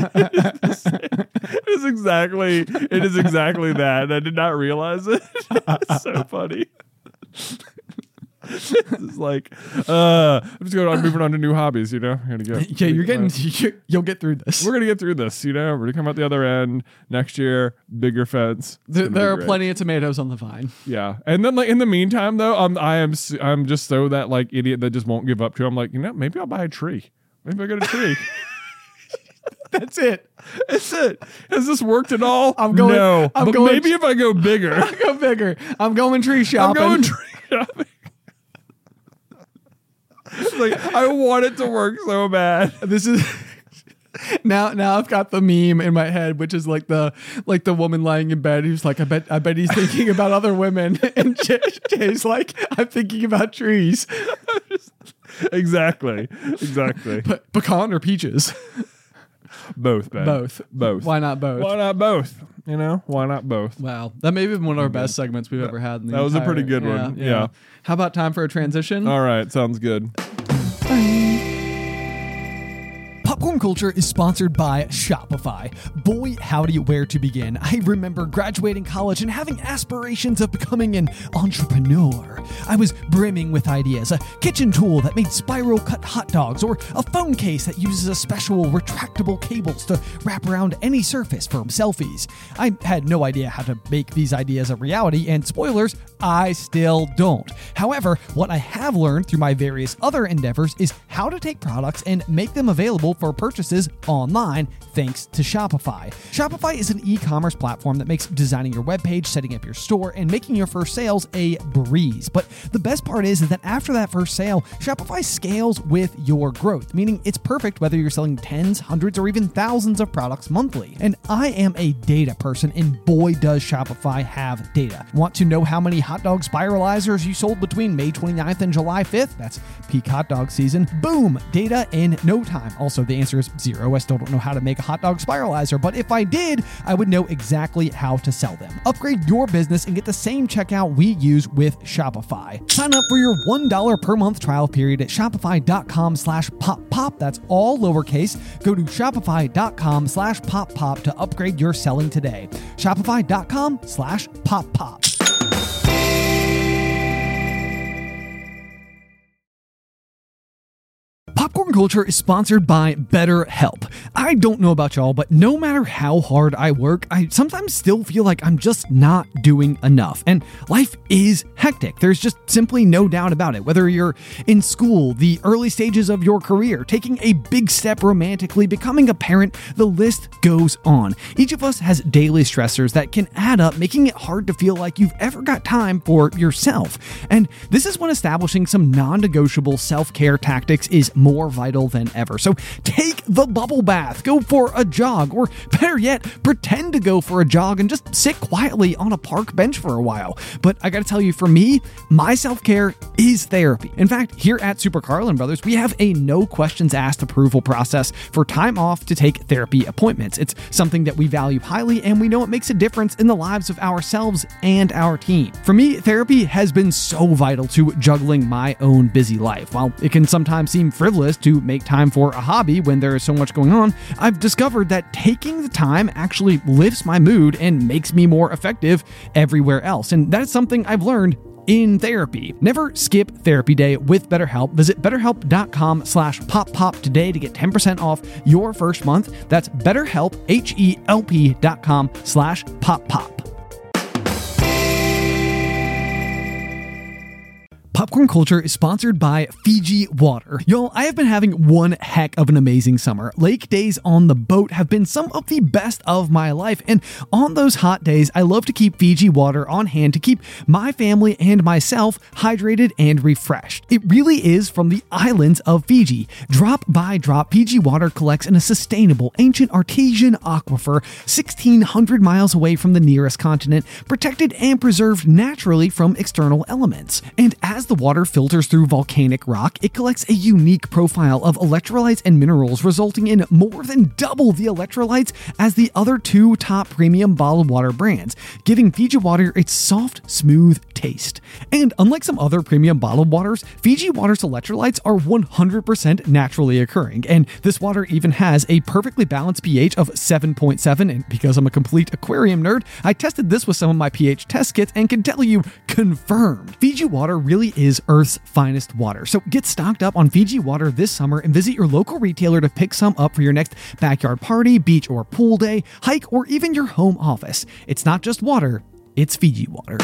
It is exactly that. And I did not realize it. It's so funny. It's like I'm moving on to new hobbies, you know. You'll get through this. We're gonna get through this, you know. We're gonna come out the other end next year. Bigger fence. There are plenty of tomatoes on the vine. Yeah, and then like in the meantime though, I'm just so that like idiot that just won't give up to. I'm like, maybe I'll buy a tree. Maybe I get a tree. That's it. That's it. Has this worked at all? No. Maybe if I go bigger. I'm going tree shopping. Like I want it to work so bad. This is now I've got the meme in my head, which is like the woman lying in bed who's like, I bet he's thinking about other women, and Jay's like, I'm thinking about trees. Exactly. But pecan or peaches? Both, Ben. Both. Why not both? You know, why not both? Wow, that may have been one of our best segments we've ever had. That was a pretty good one. Yeah. How about time for a transition? All right, sounds good. Popcorn Culture is sponsored by Shopify. Boy, howdy, where to begin. I remember graduating college and having aspirations of becoming an entrepreneur. I was brimming with ideas, a kitchen tool that made spiral cut hot dogs, or a phone case that uses a special retractable cables to wrap around any surface for selfies. I had no idea how to make these ideas a reality, and spoilers, I still don't. However, what I have learned through my various other endeavors is how to take products and make them available for purchases online thanks to Shopify. Shopify is an e-commerce platform that makes designing your webpage, setting up your store, and making your first sales a breeze. But the best part is that after that first sale, Shopify scales with your growth, meaning it's perfect whether you're selling tens, hundreds, or even thousands of products monthly. And I am a data person, and boy does Shopify have data. Want to know how many hot dog spiralizers you sold between May 29th and July 5th? That's peak hot dog season. Boom! Data in no time. Also, the answer is 0. I still don't know how to make a hot dog spiralizer, but if I did, I would know exactly how to sell them. Upgrade your business and get the same checkout we use with Shopify. Sign up for your $1 per month trial period at shopify.com/poppop. That's all lowercase. Go to shopify.com/poppop to upgrade your selling today. Shopify.com/poppop. Popcorn Culture is sponsored by BetterHelp. I don't know about y'all, but no matter how hard I work, I sometimes still feel like I'm just not doing enough. And life is hectic. There's just simply no doubt about it. Whether you're in school, the early stages of your career, taking a big step romantically, becoming a parent, the list goes on. Each of us has daily stressors that can add up, making it hard to feel like you've ever got time for yourself. And this is when establishing some non-negotiable self-care tactics is more vital than ever. So take the bubble bath, go for a jog, or better yet, pretend to go for a jog and just sit quietly on a park bench for a while. But I gotta tell you, for me, my self-care is therapy. In fact, here at Super Carlin Brothers, we have a no questions asked approval process for time off to take therapy appointments. It's something that we value highly, and we know it makes a difference in the lives of ourselves and our team. For me, therapy has been so vital to juggling my own busy life. While it can sometimes seem frivolous to make time for a hobby when there is so much going on, I've discovered that taking the time actually lifts my mood and makes me more effective everywhere else. And that's something I've learned in therapy. Never skip therapy day with BetterHelp. Visit betterhelp.com/poppop today to get 10% off your first month. That's BetterHelp, HELP.com/poppop. Popcorn Culture is sponsored by Fiji Water. Y'all, I have been having one heck of an amazing summer. Lake days on the boat have been some of the best of my life, and on those hot days, I love to keep Fiji Water on hand to keep my family and myself hydrated and refreshed. It really is from the islands of Fiji. Drop by drop, Fiji Water collects in a sustainable, ancient artesian aquifer 1,600 miles away from the nearest continent, protected and preserved naturally from external elements. And as the water filters through volcanic rock, it collects a unique profile of electrolytes and minerals, resulting in more than double the electrolytes as the other two top premium bottled water brands, giving Fiji Water its soft, smooth taste. And unlike some other premium bottled waters, Fiji Water's electrolytes are 100% naturally occurring, and this water even has a perfectly balanced pH of 7.7, and because I'm a complete aquarium nerd, I tested this with some of my pH test kits and can tell you, confirmed. Fiji Water really is Earth's finest water. So get stocked up on Fiji Water this summer and visit your local retailer to pick some up for your next backyard party, beach or pool day, hike, or even your home office. It's not just water, it's Fiji Water.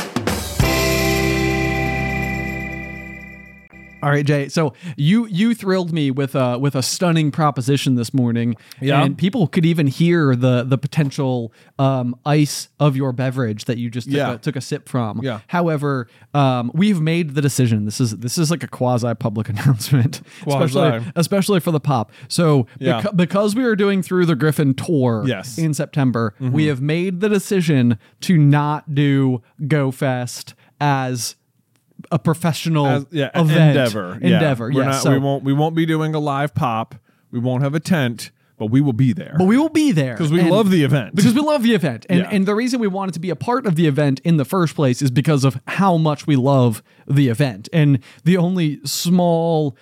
All right, Jay. So you thrilled me with a stunning proposition this morning. Yeah. And people could even hear the potential ice of your beverage that you just took a sip from. Yeah. However, we've made the decision. This is like a quasi public announcement, especially for the pop. So because we are doing Through the Griffin tour in September, we have made the decision to not do Go Fest as a professional endeavor. We won't be doing a live pop. We won't have a tent, but we will be there. Because we love the event. And the reason we wanted to be a part of the event in the first place is because of how much we love the event. And the only small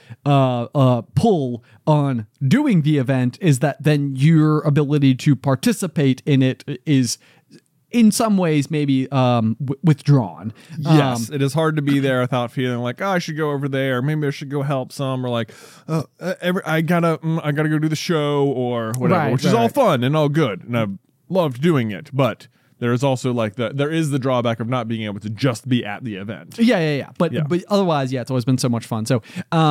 pull on doing the event is that then your ability to participate in it is in some ways maybe withdrawn. Yes, it is hard to be there without feeling like, oh, I should go over there. Maybe I should go help some, or like, I gotta go do the show or whatever, which is all fun and all good, and I've loved doing it. But there is also like there is the drawback of not being able to just be at the event. But otherwise, it's always been so much fun. So,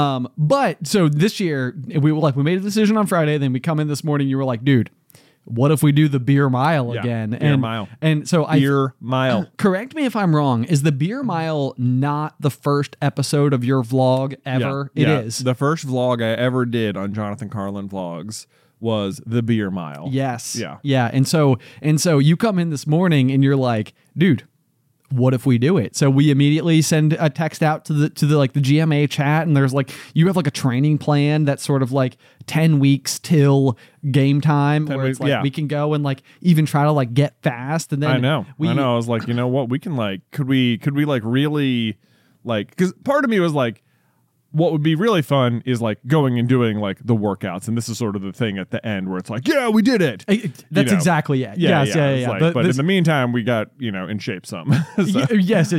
so this year we made a decision on Friday. Then we come in this morning. You were like, dude, what if we do the beer mile again? Beer mile. And so beer mile. Correct me if I'm wrong. Is the beer mile not the first episode of your vlog ever? Yeah. It is. The first vlog I ever did on Jonathan Carlin Vlogs was the beer mile. Yes. Yeah. Yeah. And so you come in this morning and you're like, dude, what if we do it? So we immediately send a text out to the GMA chat, and there's like, you have like a training plan that's sort of like 10 weeks till game time, where it's like we can go and like even try to like get fast. And then I know. I was like, you know what, we can like, could we like really like, because part of me was like, what would be really fun is like going and doing like the workouts, and this is sort of the thing at the end where it's like, yeah, we did it. That's exactly it. Yeah, yes, It's like, but in the meantime, we got in shape some. So, yes.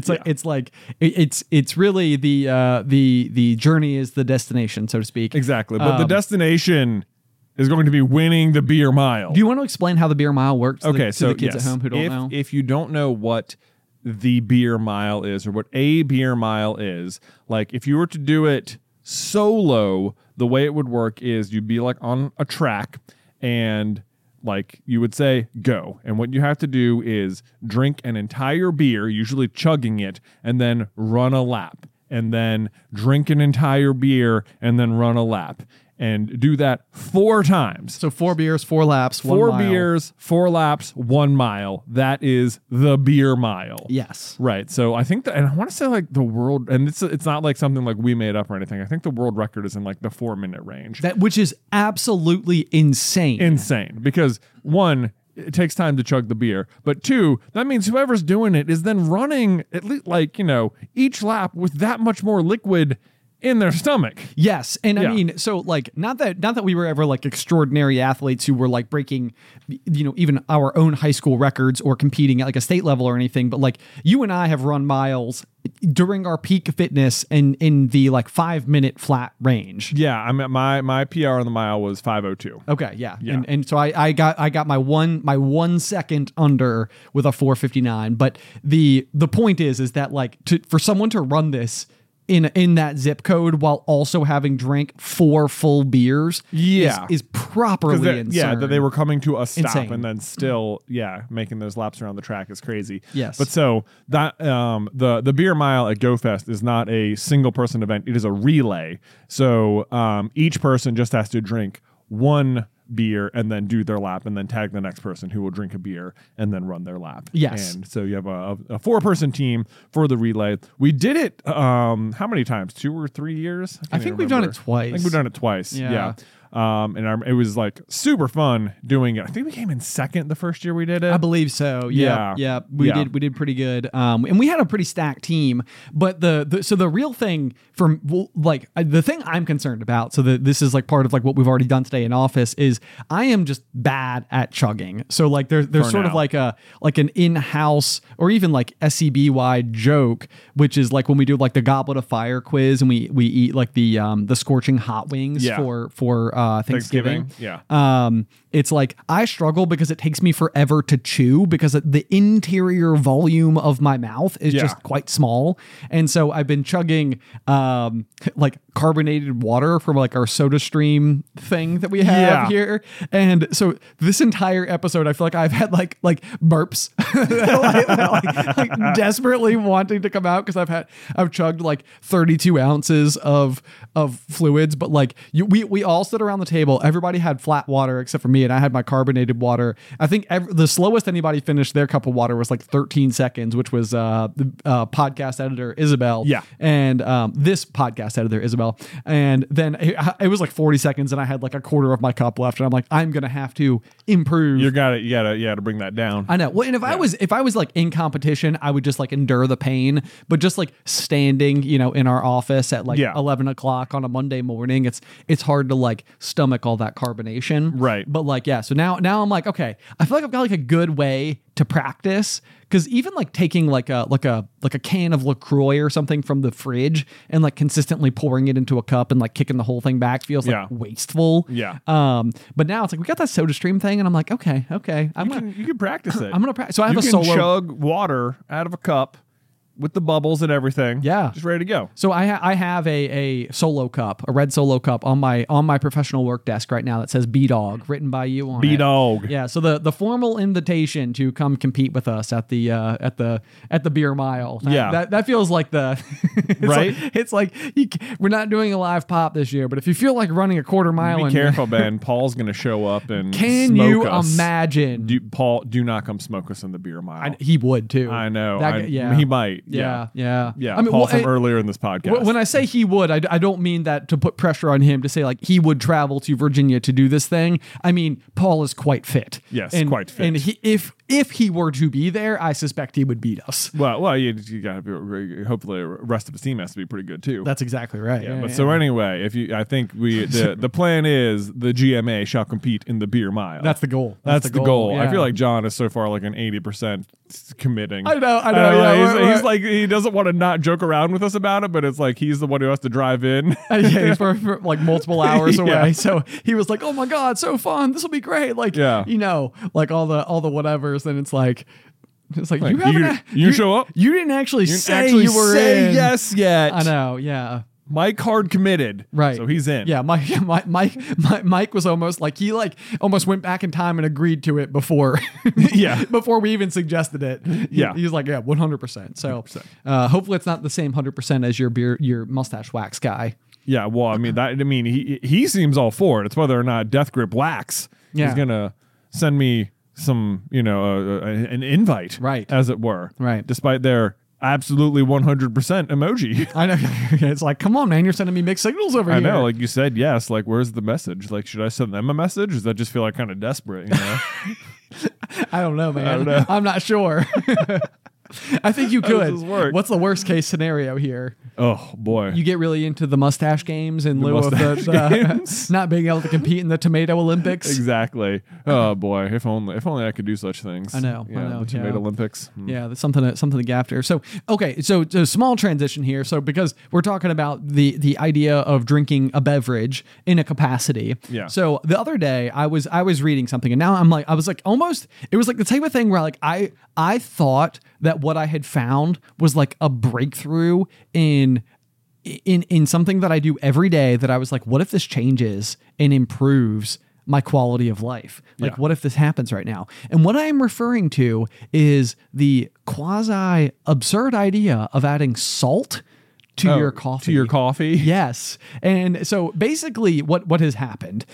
It's really the journey is the destination, so to speak. exactly. But the destination is going to be winning the beer mile. Do you want to explain how the beer mile works? To Okay, the so kids yes, at home who don't know. if you don't know what the beer mile is or what a beer mile is, like if you were to do it solo, the way it would work is you'd be like on a track and like you would say go, and what you have to do is drink an entire beer, usually chugging it, and then run a lap, and then drink an entire beer and then run a lap, and do that 4 times. So 4 beers, 4 laps, 1 4 mile. beers, 4 laps, 1 mile. That is the beer mile. Yes. Right. So I think that, and I want to say like the world, and it's not like something like we made up or anything. I think the world record is in like the 4-minute range. Which is absolutely insane. Insane. Because 1, it takes time to chug the beer, but 2, that means whoever's doing it is then running at least like, each lap with that much more liquid in their stomach. Yes. And Yeah. I mean, so like not that we were ever like extraordinary athletes who were like breaking, even our own high school records or competing at like a state level or anything, but like you and I have run miles during our peak fitness and in the like 5-minute flat range. Yeah, I mean my PR on the mile was 5:02. Okay, yeah. Yeah. And so I got my 1 second under with a 4:59, but the point is that like for someone to run this in that zip code while also having drank 4 full beers is properly insane. Yeah, that they were coming to a stop Insane. and then still, making those laps around the track is crazy. Yes. But so that the beer mile at GoFest is not a single person event. It is a relay. So each person just has to drink 1 beer and then do their lap and then tag the next person who will drink a beer and then run their lap. Yes. And so you have a 4-person team for the relay. We did it how many times? 2 or 3 years? I think we've done it twice. I think we've done it twice. Yeah. Yeah. And it was like super fun doing it. I think we came in second the first year we did it. I believe so. Yeah. We did pretty good. And we had a pretty stacked team, but the real thing the thing I'm concerned about, so that this is like part of like what we've already done today in office, is I am just bad at chugging. So like there's sort of like an in-house or even like SCB wide joke, which is like when we do like the Goblet of Fire quiz and we eat like the scorching hot wings for Thanksgiving. Yeah. It's like I struggle because it takes me forever to chew because the interior volume of my mouth is just quite small. And so I've been chugging like carbonated water from like our SodaStream thing that we have here. And so this entire episode, I feel like I've had like burps like desperately wanting to come out because I've chugged like 32 ounces of fluids, but like we all stood around the table. Everybody had flat water except for me, and I had my carbonated water. I think the slowest anybody finished their cup of water was like 13 seconds, which was the podcast editor Isabel. Yeah. And this podcast editor Isabel. And then it was like 40 seconds, and I had like a quarter of my cup left, and I'm like, I'm gonna have to improve. You gotta bring that down. I know. Well, and if I was like in competition, I would just like endure the pain. But just like standing, in our office at like 11 o'clock on a Monday morning, it's hard to like stomach all that carbonation. Right. But like, so now I'm like, okay, I feel like I've got like a good way to practice, because even like taking like a can of LaCroix or something from the fridge and like consistently pouring it into a cup and like kicking the whole thing back feels like wasteful. Yeah. But now it's like we got that SodaStream thing, and I'm like, okay, You can practice it. I'm gonna practice. So I have you a can solo chug water out of a cup with the bubbles and everything. Yeah. Just ready to go. So I have a solo cup, a red solo cup on my professional work desk right now that says B-Dog, written by you on it. B-Dog. Yeah. So the formal invitation to come compete with us at the beer mile. That feels like right. It's like we're not doing a live pop this year, but if you feel like running a quarter mile, be careful, Ben. Paul's gonna show up and can smoke you us. imagine? Paul, do not come smoke us in the beer mile. He would too. I know. He might. Yeah. Yeah, I mean, Paul from earlier in this podcast. When I say he would, I don't mean that to put pressure on him to say like he would travel to Virginia to do this thing. I mean, Paul is quite fit. Yes, and, quite fit. And if he were to be there, I suspect he would beat us. Well, you got to be. Hopefully, the rest of his team has to be pretty good too. That's exactly right. Yeah, but so anyway, I think the plan is the GMA shall compete in the beer mile. That's the goal. That's the goal. Yeah. I feel like John is so far like an 80% committing. I know. Yeah, he's like, he doesn't want to not joke around with us about it, but it's like he's the one who has to drive in. Yeah, he's for like multiple hours away. Yeah. So he was like, "Oh my god, so fun! This will be great!" Like, you know, like all the whatevers. Then it's like you show up. You didn't actually say actually you were say in. yes yet. I know. Yeah. Mike hard committed, right? So he's in. Yeah, Mike was almost like he almost went back in time and agreed to it before, before we even suggested it. He's like, 100%. So 100%. Hopefully it's not the same 100% as your mustache wax guy. Yeah, well, I mean, he seems all for it. It's whether or not Death Grip Wax is gonna send me some, an invite, right, as it were, right, despite their absolutely 100% emoji. I know. It's like, come on, man, you're sending me mixed signals over here. I know, like you said, yes. Like, where's the message? Like, should I send them a message? Does that just feel like kind of desperate? I don't know, man. I'm not sure. I think you could. How does this work? What's the worst case scenario here? Oh boy, you get really into the mustache games in lieu of the not being able to compete in the Tomato Olympics. Exactly. Oh boy, if only I could do such things. I know. The Tomato Olympics. Yeah, that's something to get after. So okay, so a small transition here. So because we're talking about the idea of drinking a beverage in a capacity. Yeah. So the other day I was reading something, and now I was like almost, it was like the type of thing where like I thought that what I had found was like a breakthrough in something that I do every day, that I was like, what if this changes and improves my quality of life? Like, what if this happens right now? And what I am referring to is the quasi absurd idea of adding salt to your coffee. To your coffee? Yes. And so basically what has happened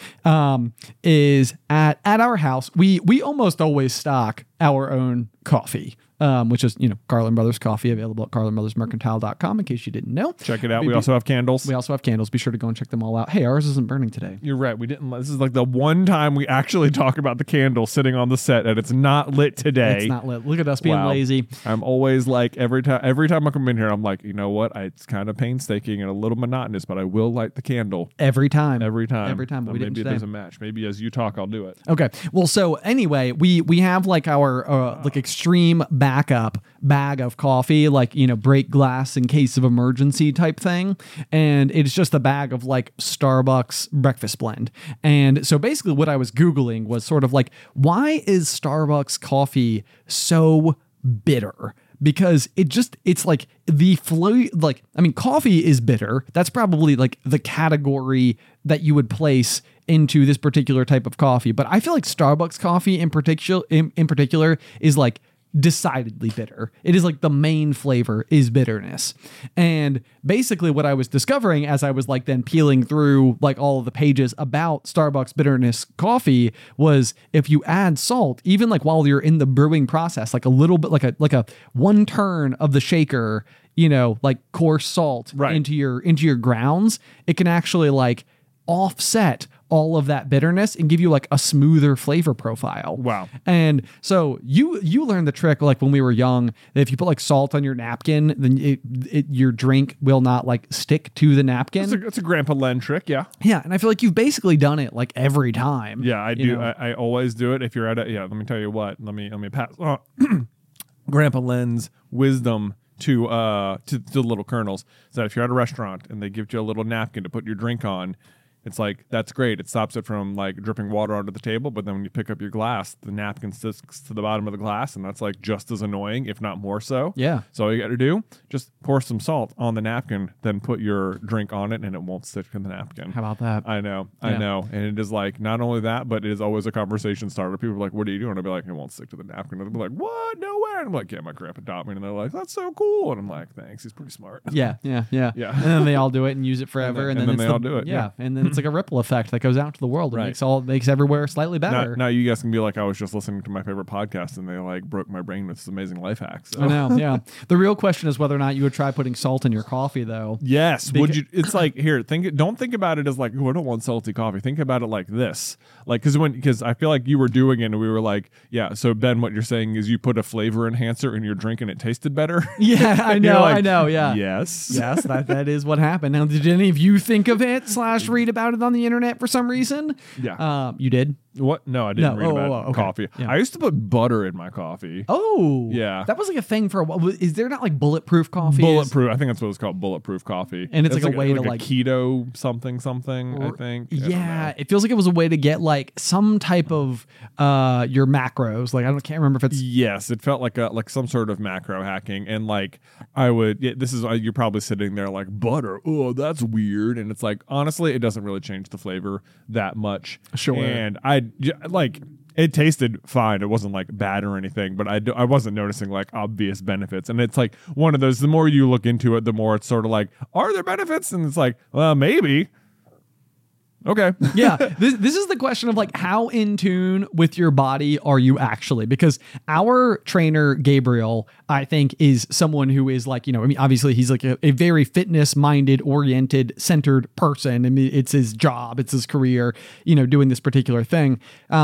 is at our house, we almost always stock our own coffee. Which is, Carlin Brothers coffee, available at carlinbrothersmercantile.com in case you didn't know. Check it out. We also have candles. We also have candles. Be sure to go and check them all out. Hey, ours isn't burning today. You're right. We didn't. This is like the one time we actually talk about the candle sitting on the set, and it's not lit today. It's not lit. Look at us being lazy. I'm always like, every time I come in here, I'm like, you know what? It's kind of painstaking and a little monotonous, but I will light the candle. Every time. But Maybe it doesn't match. Maybe as you talk, I'll do it. Okay. Well, so anyway, we have like our like extreme backup bag of coffee, like, break glass in case of emergency type thing. And it's just a bag of like Starbucks breakfast blend. And so basically what I was Googling was sort of like, why is Starbucks coffee so bitter? Because it's like the flow, like, I mean, coffee is bitter. That's probably like the category that you would place into this particular type of coffee. But I feel like Starbucks coffee in particular is like decidedly bitter. It is like the main flavor is bitterness. And basically what I was discovering as I was like then peeling through like all of the pages about Starbucks bitterness coffee was, if you add salt, even like while you're in the brewing process, like a little bit, like a one turn of the shaker, like coarse salt into your grounds, it can actually like offset all of that bitterness and give you like a smoother flavor profile. Wow. And so you learned the trick like when we were young, that if you put like salt on your napkin, then your drink will not like stick to the napkin. It's a Grandpa Len trick, yeah. Yeah, and I feel like you've basically done it like every time. Yeah, I do. I always do it. If you're at let me tell you what. Let me pass Grandpa Len's wisdom to the little colonels. So that if you're at a restaurant and they give you a little napkin to put your drink on, it's like, that's great. It stops it from like dripping water onto the table. But then when you pick up your glass, the napkin sticks to the bottom of the glass, and that's like just as annoying, if not more so. Yeah. So all you got to do, just pour some salt on the napkin, then put your drink on it, and it won't stick to the napkin. How about that? I know. And it is like, not only that, but it is always a conversation starter. People are like, what are you doing? I'll be like, it won't stick to the napkin. And they'll be like, what? No way. And I'm like, yeah, my grandpa taught me. And they're like, that's so cool. And I'm like, thanks. He's pretty smart. Yeah. And then they all do it and use it forever. And then they all do it. Yeah. And then it's like a ripple effect that goes out to the world and makes everywhere slightly better. Now you guys can be like, I was just listening to my favorite podcast and they like broke my brain with this amazing life hacks. So. I know, yeah. The real question is whether or not you would try putting salt in your coffee, though. Yes. Would you? It's like, here, don't think about it as like, oh, I don't want salty coffee. Think about it like this, like because I feel like you were doing it and we were like, yeah. So Ben, what you're saying is you put a flavor enhancer in your drink and it tasted better. Yeah, I know, like, I know. Yeah. Yes. Yes, that is what happened. Now, did any of you think of it / read about it on the internet for some reason? Yeah. You did? What? No, I didn't read about coffee. Yeah. I used to put butter in my coffee. Oh. Yeah. That was like a thing for a while. Is there not like bulletproof coffee? Bulletproof. I think that's what it's called, bulletproof coffee. And it's like a way to like keto something, I think. Yeah. It feels like it was a way to get like some type of your macros. Like can't remember if it's. Yes. It felt like some sort of macro hacking. And like this is, you're probably sitting there like, butter. Oh, that's weird. And it's like, honestly, it doesn't really change the flavor that much. Sure. And it tasted fine. It wasn't like bad or anything, but I wasn't noticing like obvious benefits. And it's like one of those, the more you look into it, the more it's sort of like, are there benefits? And it's like, well, maybe. Okay. Yeah. This is the question of like, how in tune with your body are you actually? Because our trainer, Gabriel, I think is someone who is like, obviously he's like a very fitness minded, oriented, centered person. I mean, it's his job, it's his career, doing this particular thing.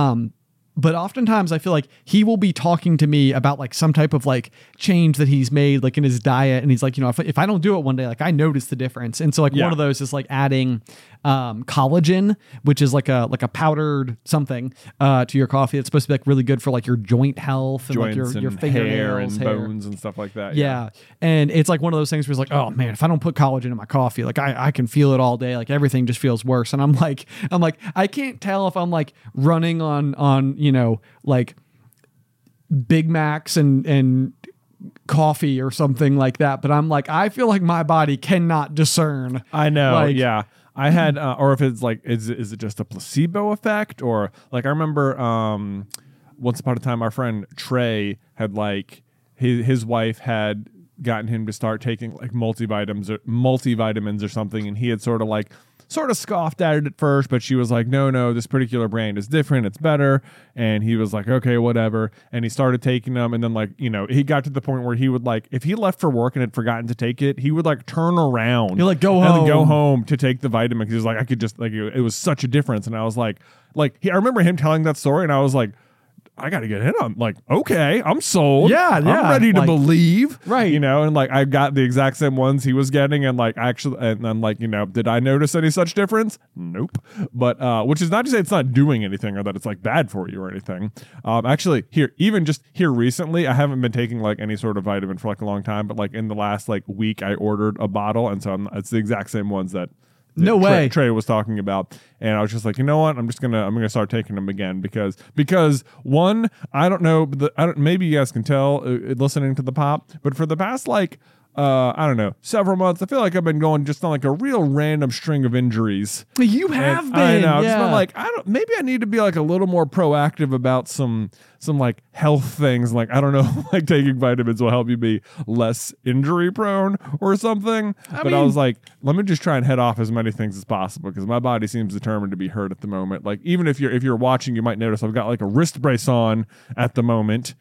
But oftentimes I feel like he will be talking to me about like some type of like change that he's made like in his diet. And he's like, if I don't do it one day, like I notice the difference. And so like one of those is like adding collagen, which is like a powdered something to your coffee. It's supposed to be like really good for like your joint health and joints like your and fingernails, hair and bones and stuff like that. Yeah. And it's like one of those things where it's like, oh man, if I don't put collagen in my coffee, like I can feel it all day. Like everything just feels worse. And I'm like, I can't tell if I'm like running on like Big Macs and coffee or something like that. But I'm like, I feel like my body cannot discern. I know. Yeah. I had, or if it's like, is it just a placebo effect? Or like, I remember once upon a time, our friend Trey had like, his wife had gotten him to start taking like multivitamins or something. And he had sort of scoffed at it at first, but she was like, no, this particular brand is different. It's better. And he was like, okay, whatever. And he started taking them. And then like, he got to the point where he would like, if he left for work and had forgotten to take it, he would like turn around. You're like, go home to take the vitamin. Cause he was like, I could just like, it was such a difference. And I was like, I remember him telling that story and I was like, I got to get in on like, okay, I'm sold. Yeah. I'm ready to believe. Right. And like, I got the exact same ones he was getting. And like, actually, and I'm like, did I notice any such difference? Nope. But, which is not to say it's not doing anything or that it's like bad for you or anything. Actually even here recently, I haven't been taking like any sort of vitamin for like a long time, but like in the last like week, I ordered a bottle. And so it's the exact same ones that No way. Trey was talking about, and I was just like, you know what? I'm gonna start taking them again because one, I don't know, maybe you guys can tell listening to the pop, but for the past like I don't know, several months, I feel like I've been going just on like a real random string of injuries. You have been. I know. Yeah. Just been like, maybe I need to be like a little more proactive about some like health things. Like, I don't know, like taking vitamins will help you be less injury prone or something. I was like, let me just try and head off as many things as possible because my body seems determined to be hurt at the moment. Like, even if you're watching, you might notice I've got like a wrist brace on at the moment.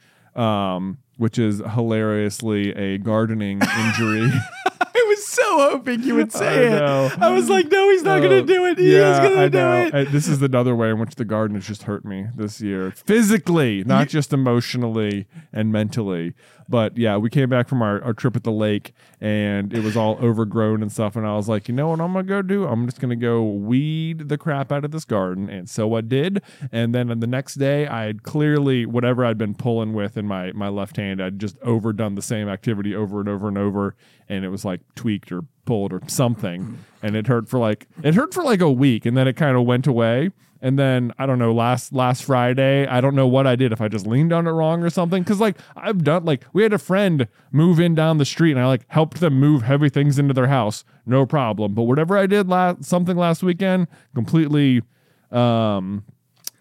Which is hilariously a gardening injury. I was so hoping you would say it. I was like, no, he's not going to do it. He is going to do it. This is another way in which the garden has just hurt me this year. Physically, not just emotionally and mentally. But yeah, we came back from our trip at the lake and it was all overgrown and stuff. And I was like, you know what I'm going to go do? I'm just going to go weed the crap out of this garden. And so I did. And then on the next day, I had clearly, whatever I'd been pulling with in my left hand, I'd just overdone the same activity over and over and over. And it was like tweaked or pulled or something. And it hurt for like a week. And then it kind of went away. And then, I don't know, last Friday, I don't know what I did, if I just leaned on it wrong or something. Because, like, I've done, like, we had a friend move in down the street, and I, like, helped them move heavy things into their house. No problem. But whatever I did last weekend, completely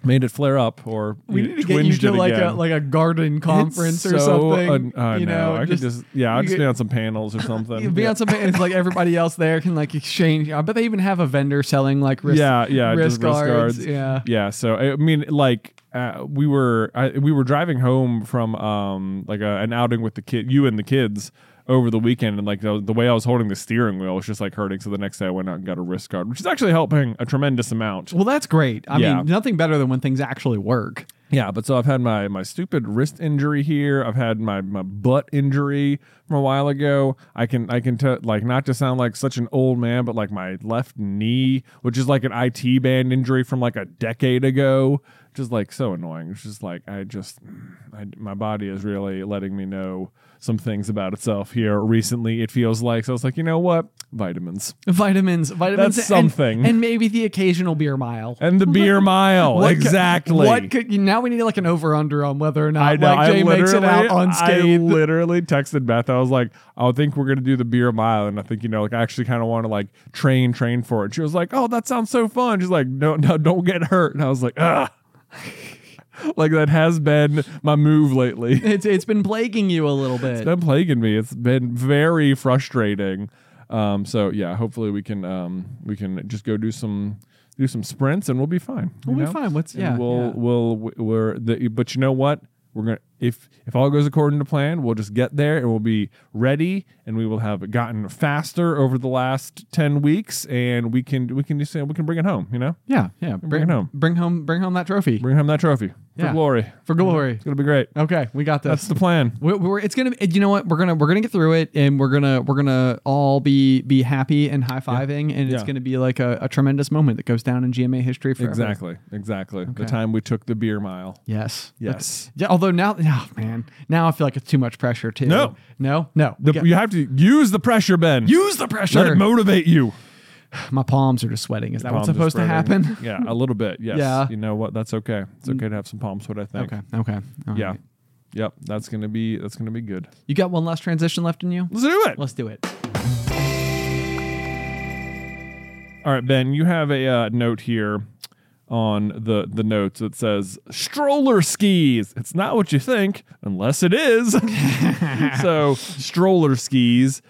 made it flare up, or We need to get you to like a garden conference or something. I know. I could just I'll just be on some panels or something. You'd be on some panels, like everybody else there can like exchange. I bet they even have a vendor selling like wrist guards. Yeah. So I mean, like we were driving home from like an outing with you and the kids over the weekend, and like the way I was holding the steering wheel was just like hurting. So the next day I went out and got a wrist guard, which is actually helping a tremendous amount. Well, that's great. I mean, nothing better than when things actually work. Yeah, but so I've had my stupid wrist injury here. I've had my butt injury from a while ago. I can like, not to sound like such an old man, but like my left knee, which is like an IT band injury from like a decade ago, which is like so annoying. It's just like my body is really letting me know some things about itself here recently, it feels like. So I was like, you know what? Vitamins. That's something. And maybe the occasional beer mile. And the beer mile. Exactly. Now we need like an over-under on whether or not I know, Jay makes it out unscathed. I literally texted Beth. I was like, I think we're going to do the beer mile. And I think, like I actually kind of want to like train for it. She was like, oh, that sounds so fun. She's like, no, don't get hurt. And I was like, ugh. Like that has been my move lately. It's been plaguing you a little bit. It's been plaguing me. It's been very frustrating. So yeah, hopefully we can just go do some sprints and we'll be fine. We'll be fine. But you know what? We're gonna if all goes according to plan, we'll just get there and we'll be ready, and we will have gotten faster over the last 10 weeks, and we can bring it home. Yeah. Bring it home. Bring home that trophy. Bring home that trophy. For glory. It's gonna be great. Okay, we got this. That's the plan. It's gonna. You know what? We're gonna get through it, and we're gonna all be happy and high fiving, and it's gonna be like a tremendous moment that goes down in GMA history forever. Exactly. Okay. The time we took the beer mile. Yes. Yeah. Although now I feel like it's too much pressure too. No. You have to use the pressure, Ben. Use the pressure. Let it motivate you. My palms are just sweating. Is that what's supposed to happen? Yeah, a little bit. Yes. Yeah. You know what? That's okay. It's okay to have some palm sweat, I think. Okay. All yeah. right. Yep. That's gonna be good. You got one last transition left in you? Let's do it. All right, Ben. You have a note here on the notes that says stroller skis. It's not what you think, unless it is. So stroller skis.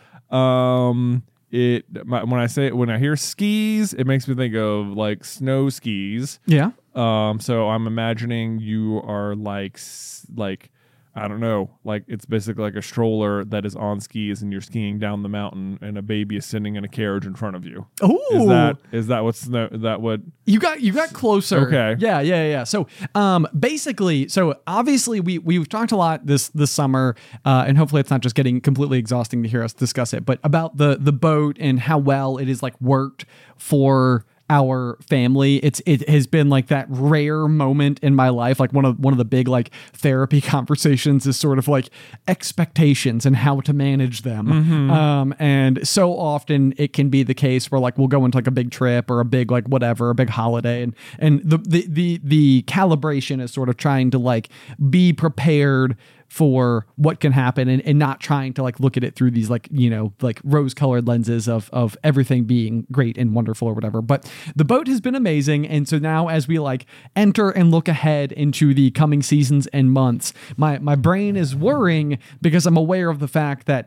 When I hear skis, it makes me think of like snow skis. Yeah. So I'm imagining you are like I don't know, like it's basically like a stroller that is on skis and you're skiing down the mountain and a baby is sitting in a carriage in front of you. Oh, is that what you got closer? Okay. Yeah. So, basically, obviously we've talked a lot this summer, and hopefully it's not just getting completely exhausting to hear us discuss it, but about the boat and how well it is like worked for our family. It has been like that rare moment in my life. Like one of the big like therapy conversations is sort of like expectations and how to manage them. Mm-hmm. And so often it can be the case where like we'll go into like a big trip or a big like whatever, a big holiday, and the calibration is sort of trying to like be prepared for what can happen and not trying to like look at it through these like, like rose-colored lenses of everything being great and wonderful or whatever. But the boat has been amazing. And so now as we like enter and look ahead into the coming seasons and months, my brain is worrying because I'm aware of the fact that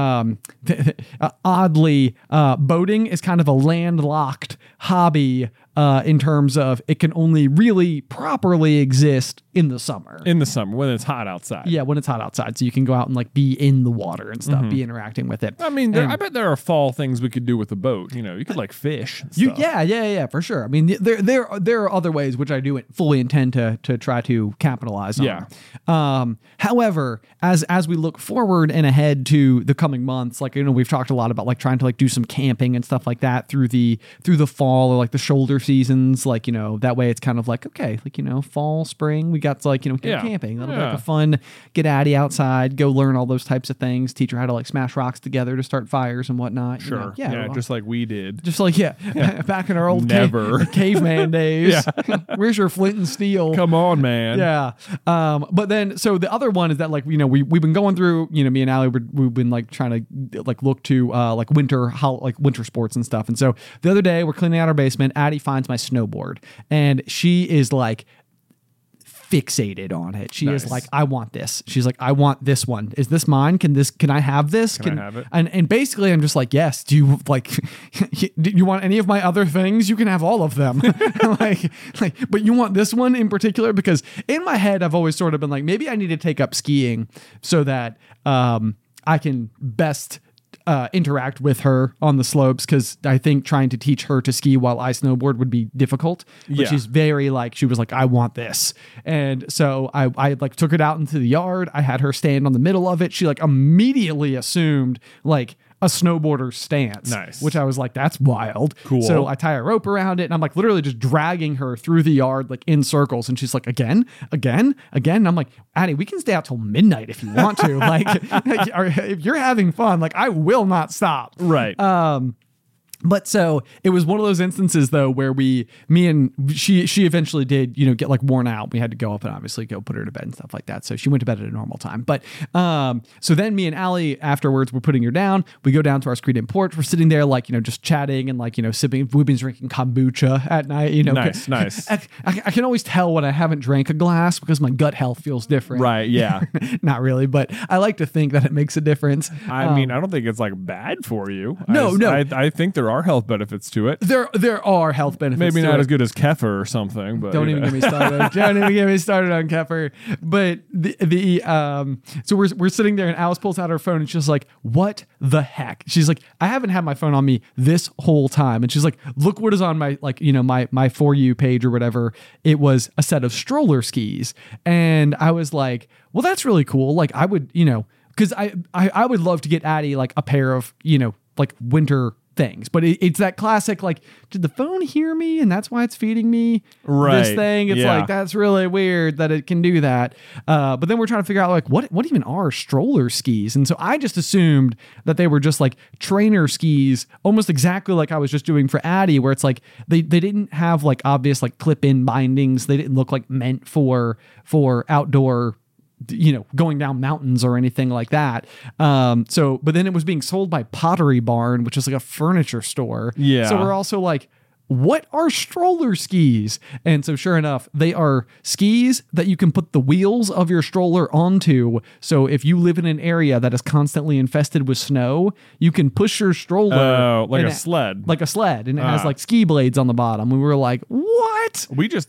oddly, boating is kind of a landlocked hobby in terms of it can only really properly exist in the summer. When it's hot outside. Yeah, when it's hot outside. So you can go out and like be in the water and stuff, be interacting with it. I mean, I bet there are fall things we could do with the boat. You could like fish and stuff. Yeah, for sure. I mean, there are other ways which I do fully intend to try to capitalize on. Yeah. However, as we look forward and ahead to the coming months, like, we've talked a lot about like trying to like do some camping and stuff like that through the fall or like the shoulder seasons. Like, that way it's kind of like, okay, like, fall, spring, we got to like, go camping. That'll be like a fun, get Addie outside, go learn all those types of things, teach her how to like smash rocks together to start fires and whatnot. Sure. Yeah, just like we did. Just like, back in our old caveman days. Where's your flint and steel? Come on, man. Yeah. But then, so the other one is that like, we've been going through, me and Allie, we've been like trying to like look to like winter sports and stuff. And so the other day we're cleaning out our basement. Addie finds my snowboard and she is like fixated on it. She is Nice. like, I want this. She's like, I want this one. Is this mine? Can I have this? Can I have it? And basically I'm just like, yes. Do you like, do you want any of my other things? You can have all of them. like, but you want this one in particular? Because in my head, I've always sort of been like, maybe I need to take up skiing so that I can best interact with her on the slopes, because I think trying to teach her to ski while I snowboard would be difficult. But Yeah. she's very like, she was like, I want this. And so I like took it out into the yard. I had her stand on the middle of it. She like immediately assumed like a snowboarder stance. Nice. Which I was like, that's wild. Cool. So I tie a rope around it and I'm like literally just dragging her through the yard like in circles. And she's like, again. And I'm like, Addie, we can stay out till midnight if you want to. like, if you're having fun, like I will not stop. Right. But so it was one of those instances though where me and she eventually did, get like worn out. We had to go up and obviously go put her to bed and stuff like that. So she went to bed at a normal time. But so then me and Allie afterwards we're putting her down. We go down to our screened-in porch. We're sitting there like, just chatting and like, sipping. We've been drinking kombucha at night, Nice. I can always tell when I haven't drank a glass because my gut health feels different. Right. Yeah. Not really, but I like to think that it makes a difference. I mean, I don't think it's like bad for you. No. I think there are health benefits to it. There are health benefits. Maybe to not it. as good as kefir or something, but Don't even get me started. Don't even get me started on kefir. But so we're sitting there and Alice pulls out her phone and she's like, "What the heck?" She's like, "I haven't had my phone on me this whole time." And she's like, "Look what is on my my For You page or whatever." It was a set of stroller skis, and I was like, "Well, that's really cool." Like I would, because I would love to get Addie like a pair of like winter things, but it's that classic like, did the phone hear me and that's why it's feeding me this thing? It's like, that's really weird that it can do that. But then we're trying to figure out like what even are stroller skis, and so I just assumed that they were just like trainer skis, almost exactly like I was just doing for Addie, where it's like they didn't have like obvious like clip-in bindings. They didn't look like meant for outdoor going down mountains or anything like that. But then it was being sold by Pottery Barn, which is like a furniture store. Yeah. So we're also like, what are stroller skis? And so sure enough, they are skis that you can put the wheels of your stroller onto. So if you live in an area that is constantly infested with snow, you can push your stroller like and a sled. Like a sled. And it has like ski blades on the bottom. And we were like, what? We just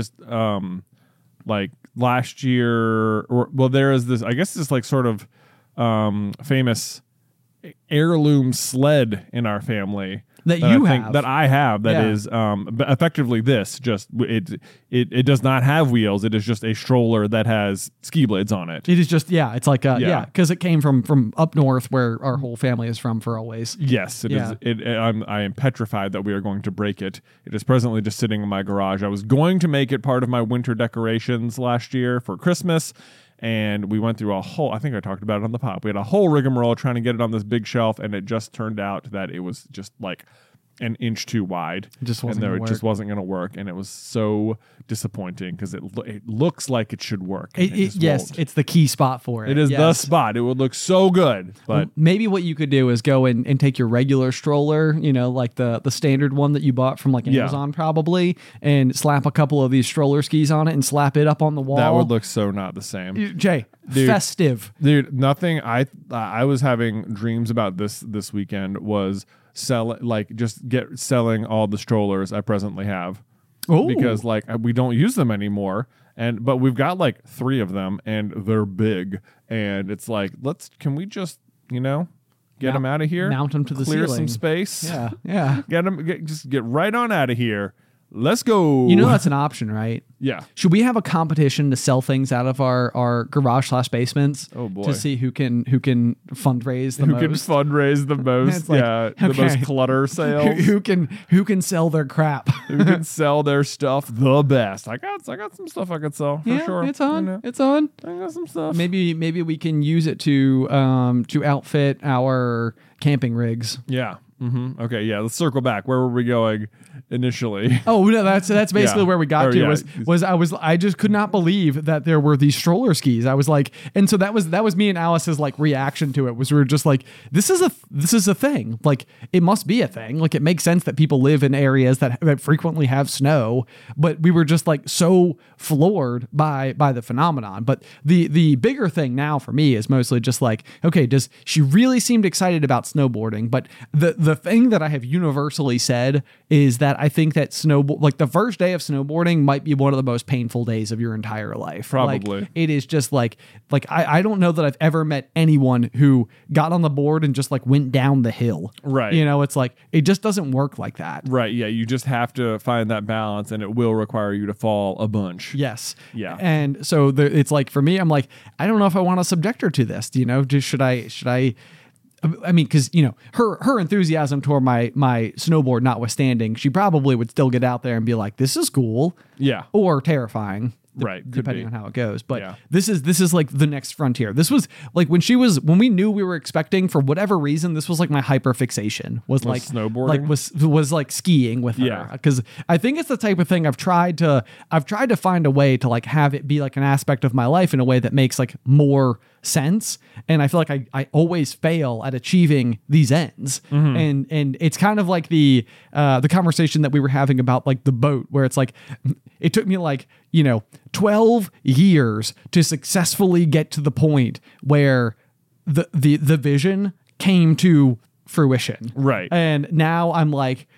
like last year, there is this, I guess this like sort of famous heirloom sled in our family that I have that Yeah. is effectively this, just it does not have wheels. It is just a stroller that has ski blades on it. It is just, it's like, Yeah. because it came from up north where our whole family is from for always. Yes, it is. I am petrified that we are going to break it. It is presently just sitting in my garage. I was going to make it part of my winter decorations last year for Christmas, and we went through a whole, I think I talked about it on the pop. We had a whole rigmarole trying to get it on this big shelf, and it just turned out that it was just like an inch too wide. It just wasn't and gonna it just work. wasn't going to work, and it was so disappointing because it looks like it should work. And it just Yes, won't. it's the key spot for it. It is the Yes. spot. It would look so good, but Maybe what you could do is go and take your regular stroller, like the standard one that you bought from like Yeah. Amazon probably, and slap a couple of these stroller skis on it and slap it up on the wall. that would look so not the same. Jay, Dude. festive. Dude, nothing. I was having dreams about this weekend was selling all the strollers I presently have. Oh. Because like we don't use them anymore, but we've got like 3 of them and they're big, and it's like can we just get them out of here, mount 'em to the clear ceiling. some space, Yeah. just get right on out of here. Let's go. That's an option, right? Yeah. Should we have a competition to sell things out of our garage / basements? Oh, boy. To see who can fundraise the Who most. can fundraise the most? It's like, the okay. most clutter sales. who can sell their crap? Who can sell their stuff the best? I got some stuff I could sell for sure. It's on. You know, It's on. I got some stuff. Maybe we can use it to outfit our camping rigs. Yeah. Okay, yeah. Let's circle back. Where were we going initially? Oh no, that's basically Yeah. where we got Oh, to. yeah. I just could not believe that there were these stroller skis. I was like, and so that was me and Alice's like reaction to it was we were just like, this is a thing. Like it must be a thing. Like it makes sense that people live in areas that frequently have snow, but we were just like so floored by the phenomenon. But the bigger thing now for me is mostly just like, okay, does she really seemed excited about snowboarding? But the thing that I have universally said is that I think that like the first day of snowboarding might be one of the most painful days of your entire life. Probably. Like, it is just like I don't know that I've ever met anyone who got on the board and just like went down the hill. Right. You know, it's like it just doesn't work like that. Right. Yeah. You just have to find that balance, and it will require you to fall a bunch. Yes. Yeah. And so it's like for me, I'm like, I don't know if I want to subject her to this. You know, should I? I mean, because you know her enthusiasm toward my snowboard notwithstanding, she probably would still get out there and be like, "This is cool," Yeah. or terrifying, Right. Could depending be. on how it goes. But Yeah. this is like the next frontier. This was like when we knew we were expecting, for whatever reason, this was like my hyper fixation was like snowboarding? like was like skiing with her. Yeah. Because I think it's the type of thing I've tried to find a way to like have it be like an aspect of my life in a way that makes like more sense. And I feel like I always fail at achieving these ends. And it's kind of like the conversation that we were having about like the boat, where it's like it took me like, 12 years to successfully get to the point where the vision came to fruition. Right. And now I'm like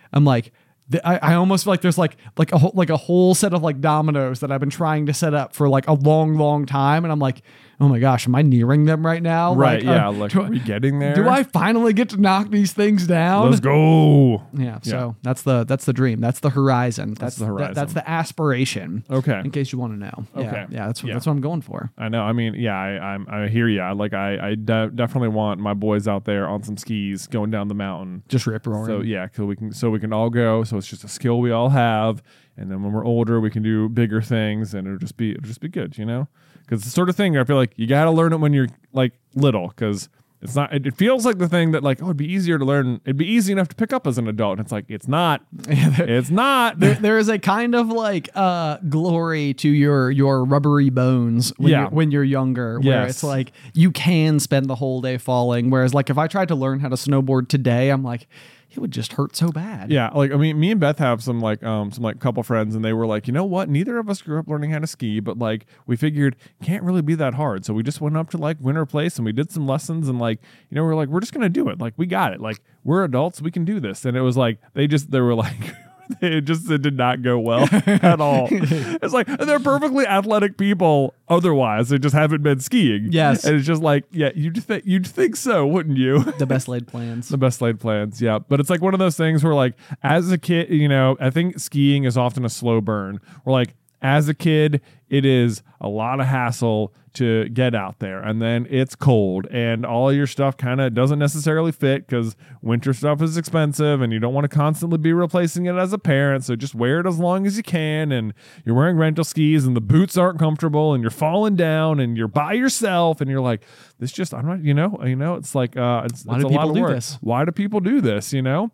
I almost feel like there's like a whole set of like dominoes that I've been trying to set up for like a long time, and I'm like, oh my gosh, am I nearing them right now? Right. Like, Yeah. Like, are we getting there? do I finally get to knock these things down? Let's go. Yeah. So that's the dream. That's the horizon. That's the horizon. That's the aspiration. Okay. In case you want to know. Okay. Yeah. That's Yeah. what I'm going for. I know. I mean, yeah, I hear you. Like, I definitely want my boys out there on some skis going down the mountain. Just rip roaring. So yeah, so we can all go. So it's just a skill we all have, and then when we're older, we can do bigger things, and it'll just be good, Because the sort of thing I feel like you got to learn it when you're like little, because it's not. It feels like the thing that like, it'd be easier to learn. It'd be easy enough to pick up as an adult, and it's like it's not. It's not. There is a kind of like glory to your rubbery bones when you're younger, where Yes. it's like you can spend the whole day falling. Whereas like if I tried to learn how to snowboard today, I'm like, it would just hurt so bad. Yeah, like I mean, me and Beth have some couple friends, and they were like, you know what? Neither of us grew up learning how to ski, but like we figured can't really be that hard, so we just went up to like Winter Place and we did some lessons, and like we're like we're just gonna do it. Like we got it. Like we're adults, we can do this. And it was like they were like. It did not go well at all. It's like they're perfectly athletic people. Otherwise, they just haven't been skiing. Yes, and it's just like, yeah, you'd think so, wouldn't you? The best laid plans. The best laid plans, yeah. But it's like one of those things where, like, as a kid, I think skiing is often a slow burn. Where, like, as a kid, it is a lot of hassle to get out there, and then it's cold, and all your stuff kind of doesn't necessarily fit because winter stuff is expensive, and you don't want to constantly be replacing it as a parent. So just wear it as long as you can, and you're wearing rental skis, and the boots aren't comfortable, and you're falling down, and you're by yourself, and you're like, this just I'm not, it's like it's a lot of work. Why do people do this?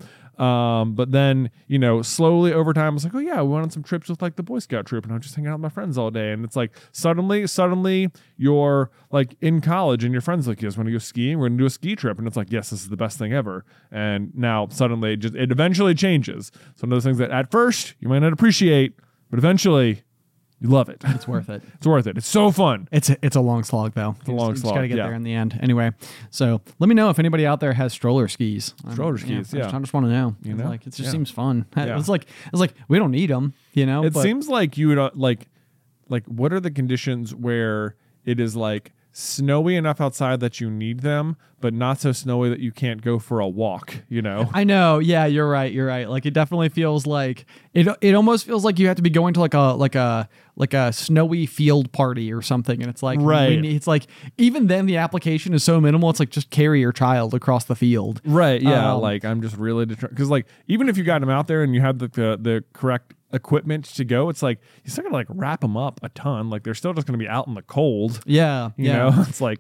But then, slowly over time, I was like, oh yeah, we went on some trips with like the Boy Scout troop, and I was just hanging out with my friends all day. And it's like, suddenly you're like in college and your friends like, you guys want to go skiing? We're going to do a ski trip. And it's like, yes, this is the best thing ever. And now suddenly it eventually changes. So one of those things that at first you might not appreciate, but eventually you love it. It's worth it. It's worth it. It's so fun. It's a long slog though. It's a long slog. You just gotta get there in the end. Anyway, so let me know if anybody out there has stroller skis. Stroller skis, yeah. I just want to know. Like it just seems fun. It's like we don't need them. It seems like you would like what are the conditions where it is like snowy enough outside that you need them, but not so snowy that you can't go for a walk, I know. Yeah, you're right. Like it definitely feels like it almost feels like you have to be going to like a snowy field party or something. And it's like, right. It's like, even then the application is so minimal. It's like, just carry your child across the field. Right. Yeah. Like I'm just really determined. Cause like, even if you got them out there and you have the correct equipment to go, it's like, you still gotta like wrap them up a ton. Like they're still just going to be out in the cold. Yeah. You know, it's like,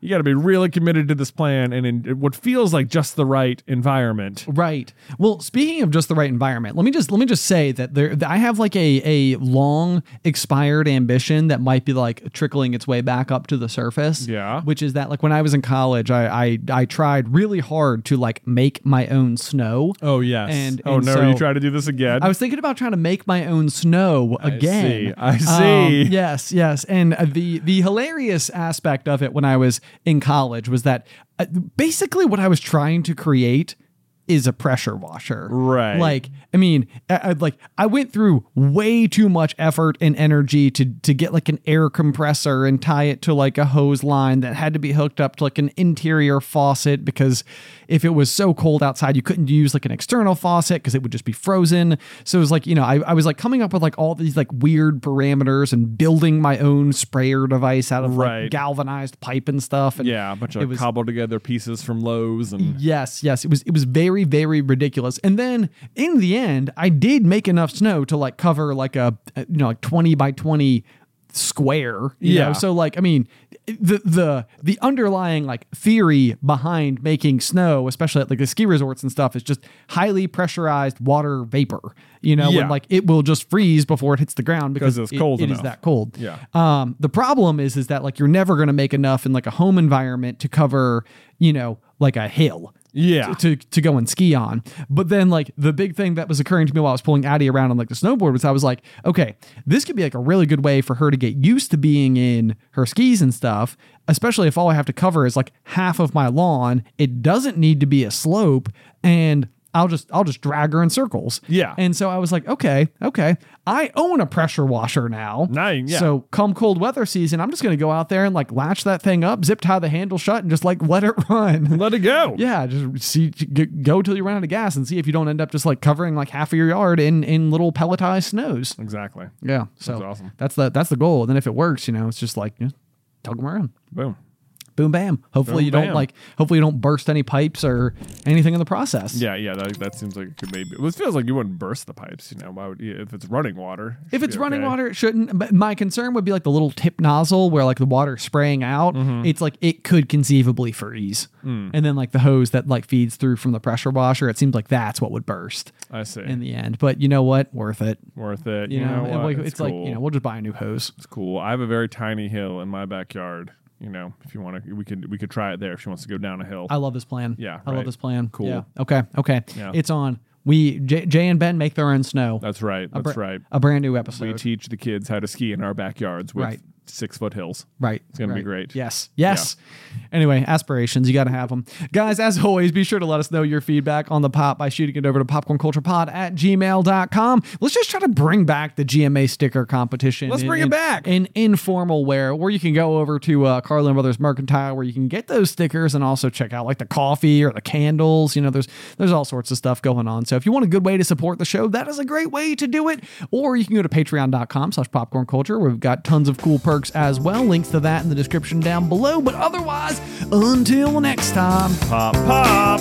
You got to be really committed to this plan and in what feels like just the right environment. Right. Well, speaking of just the right environment, let me just say that I have like a long expired ambition that might be like trickling its way back up to the surface. Yeah. Which is that like when I was in college, I tried really hard to like make my own snow. Oh yes. And so you try to do this again? I was thinking about trying to make my own snow again. I see. Yes. And the hilarious aspect of it when I was in college was that basically what I was trying to create is a pressure washer. Right. Like, I mean, I went through way too much effort and energy to get like an air compressor and tie it to like a hose line that had to be hooked up to like an interior faucet, because if it was so cold outside, you couldn't use like an external faucet because it would just be frozen. So it was like, I was like coming up with like all these like weird parameters and building my own sprayer device out of like galvanized pipe and stuff. And a bunch of cobbled together pieces from Lowe's. And yes. It was very, very ridiculous. And then in the end, I did make enough snow to like cover like a like 20 by 20 square. You know? So like, I mean, the underlying like theory behind making snow, especially at like the ski resorts and stuff, is just highly pressurized water vapor. When like it will just freeze before it hits the ground because it's cold enough. It is that cold. Yeah. The problem is that like you're never going to make enough in like a home environment to cover, like a hill. Yeah. To go and ski on. But then like the big thing that was occurring to me while I was pulling Addie around on like the snowboard was I was like, okay, this could be like a really good way for her to get used to being in her skis and stuff, especially if all I have to cover is like half of my lawn. It doesn't need to be a slope, and I'll just drag her in circles. Yeah. And so I was like, okay. I own a pressure washer now. Nice. Yeah. So come cold weather season, I'm just going to go out there and like latch that thing up, zip tie the handle shut, and just like let it run. Let it go. Yeah. Just go till you run out of gas and see if you don't end up just like covering like half of your yard in little pelletized snows. Exactly. Yeah. So that's awesome. That's the goal. And then if it works, it's just like, tug them around. Boom. Boom, bam. Hopefully you don't burst any pipes or anything in the process. Yeah. That seems like it could maybe. It feels like you wouldn't burst the pipes. Why would you, if it's running water? If it's running water, it shouldn't. But my concern would be like the little tip nozzle where like the water spraying out. Mm-hmm. It's like it could conceivably freeze, and then like the hose that like feeds through from the pressure washer. It seems like that's what would burst. I see. In the end, but you know what? Worth it. You know what? It's cool. Like we'll just buy a new hose. It's cool. I have a very tiny hill in my backyard. If you want to, we could try it there if she wants to go down a hill. I love this plan. Yeah, I love this plan. Cool. Yeah. Okay. Yeah. It's on. Jay and Ben make their own snow. That's right. A brand new episode. We teach the kids how to ski in our backyards with 6-foot hills. Right. It's going to be great. Yes. Yeah. Anyway, aspirations, you got to have them. Guys, as always, be sure to let us know your feedback on the pop by shooting it over to popcornculturepod@gmail.com. Let's just try to bring back the GMA sticker competition. Let's bring it back. In informal wear, where you can go over to Carlin Brothers Mercantile where you can get those stickers and also check out like the coffee or the candles. There's all sorts of stuff going on. So if you want a good way to support the show, that is a great way to do it. Or you can go to patreon.com/popcornculture where we've got tons of cool perks as well. Links to that in the description down below. But otherwise, until next time, pop.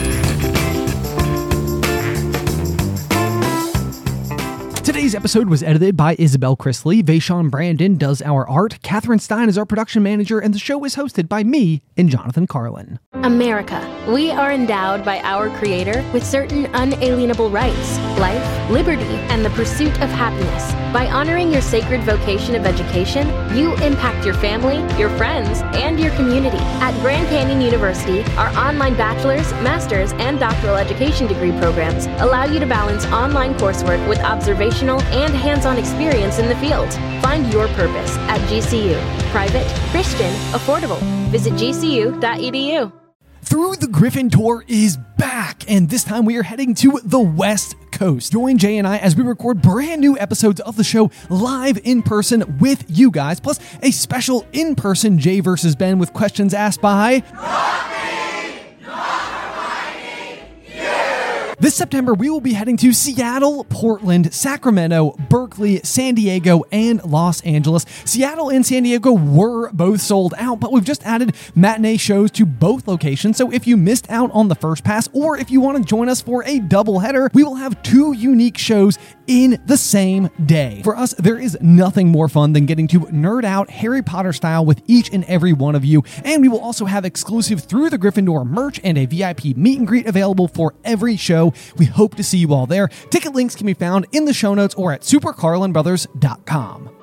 Today's episode was edited by Isabel Chrisley. Vaishon Brandon does our art. Catherine Stein is our production manager, and the show is hosted by me and Jonathan Carlin. America. We are endowed by our Creator with certain unalienable rights: life, liberty, and the pursuit of happiness. By honoring your sacred vocation of education, you impact your family, your friends, and your community. At Grand Canyon University, our online bachelor's, master's, and doctoral education degree programs allow you to balance online coursework with observational and hands-on experience in the field. Find your purpose at GCU. Private, Christian, affordable. Visit gcu.edu. Through the Griffin Tour is back, and this time we are heading to the West Coast. Join Jay and I as we record brand new episodes of the show live in person with you guys, plus a special in-person Jay versus Ben with questions asked by... This September, we will be heading to Seattle, Portland, Sacramento, Berkeley, San Diego, and Los Angeles. Seattle and San Diego were both sold out, but we've just added matinee shows to both locations. So if you missed out on the first pass, or if you want to join us for a doubleheader, we will have 2 unique shows in the same day. For us, there is nothing more fun than getting to nerd out Harry Potter style with each and every one of you, and we will also have exclusive Through the Gryffindor merch and a VIP meet and greet available for every show. We hope to see you all there. Ticket links can be found in the show notes or at supercarlinbrothers.com.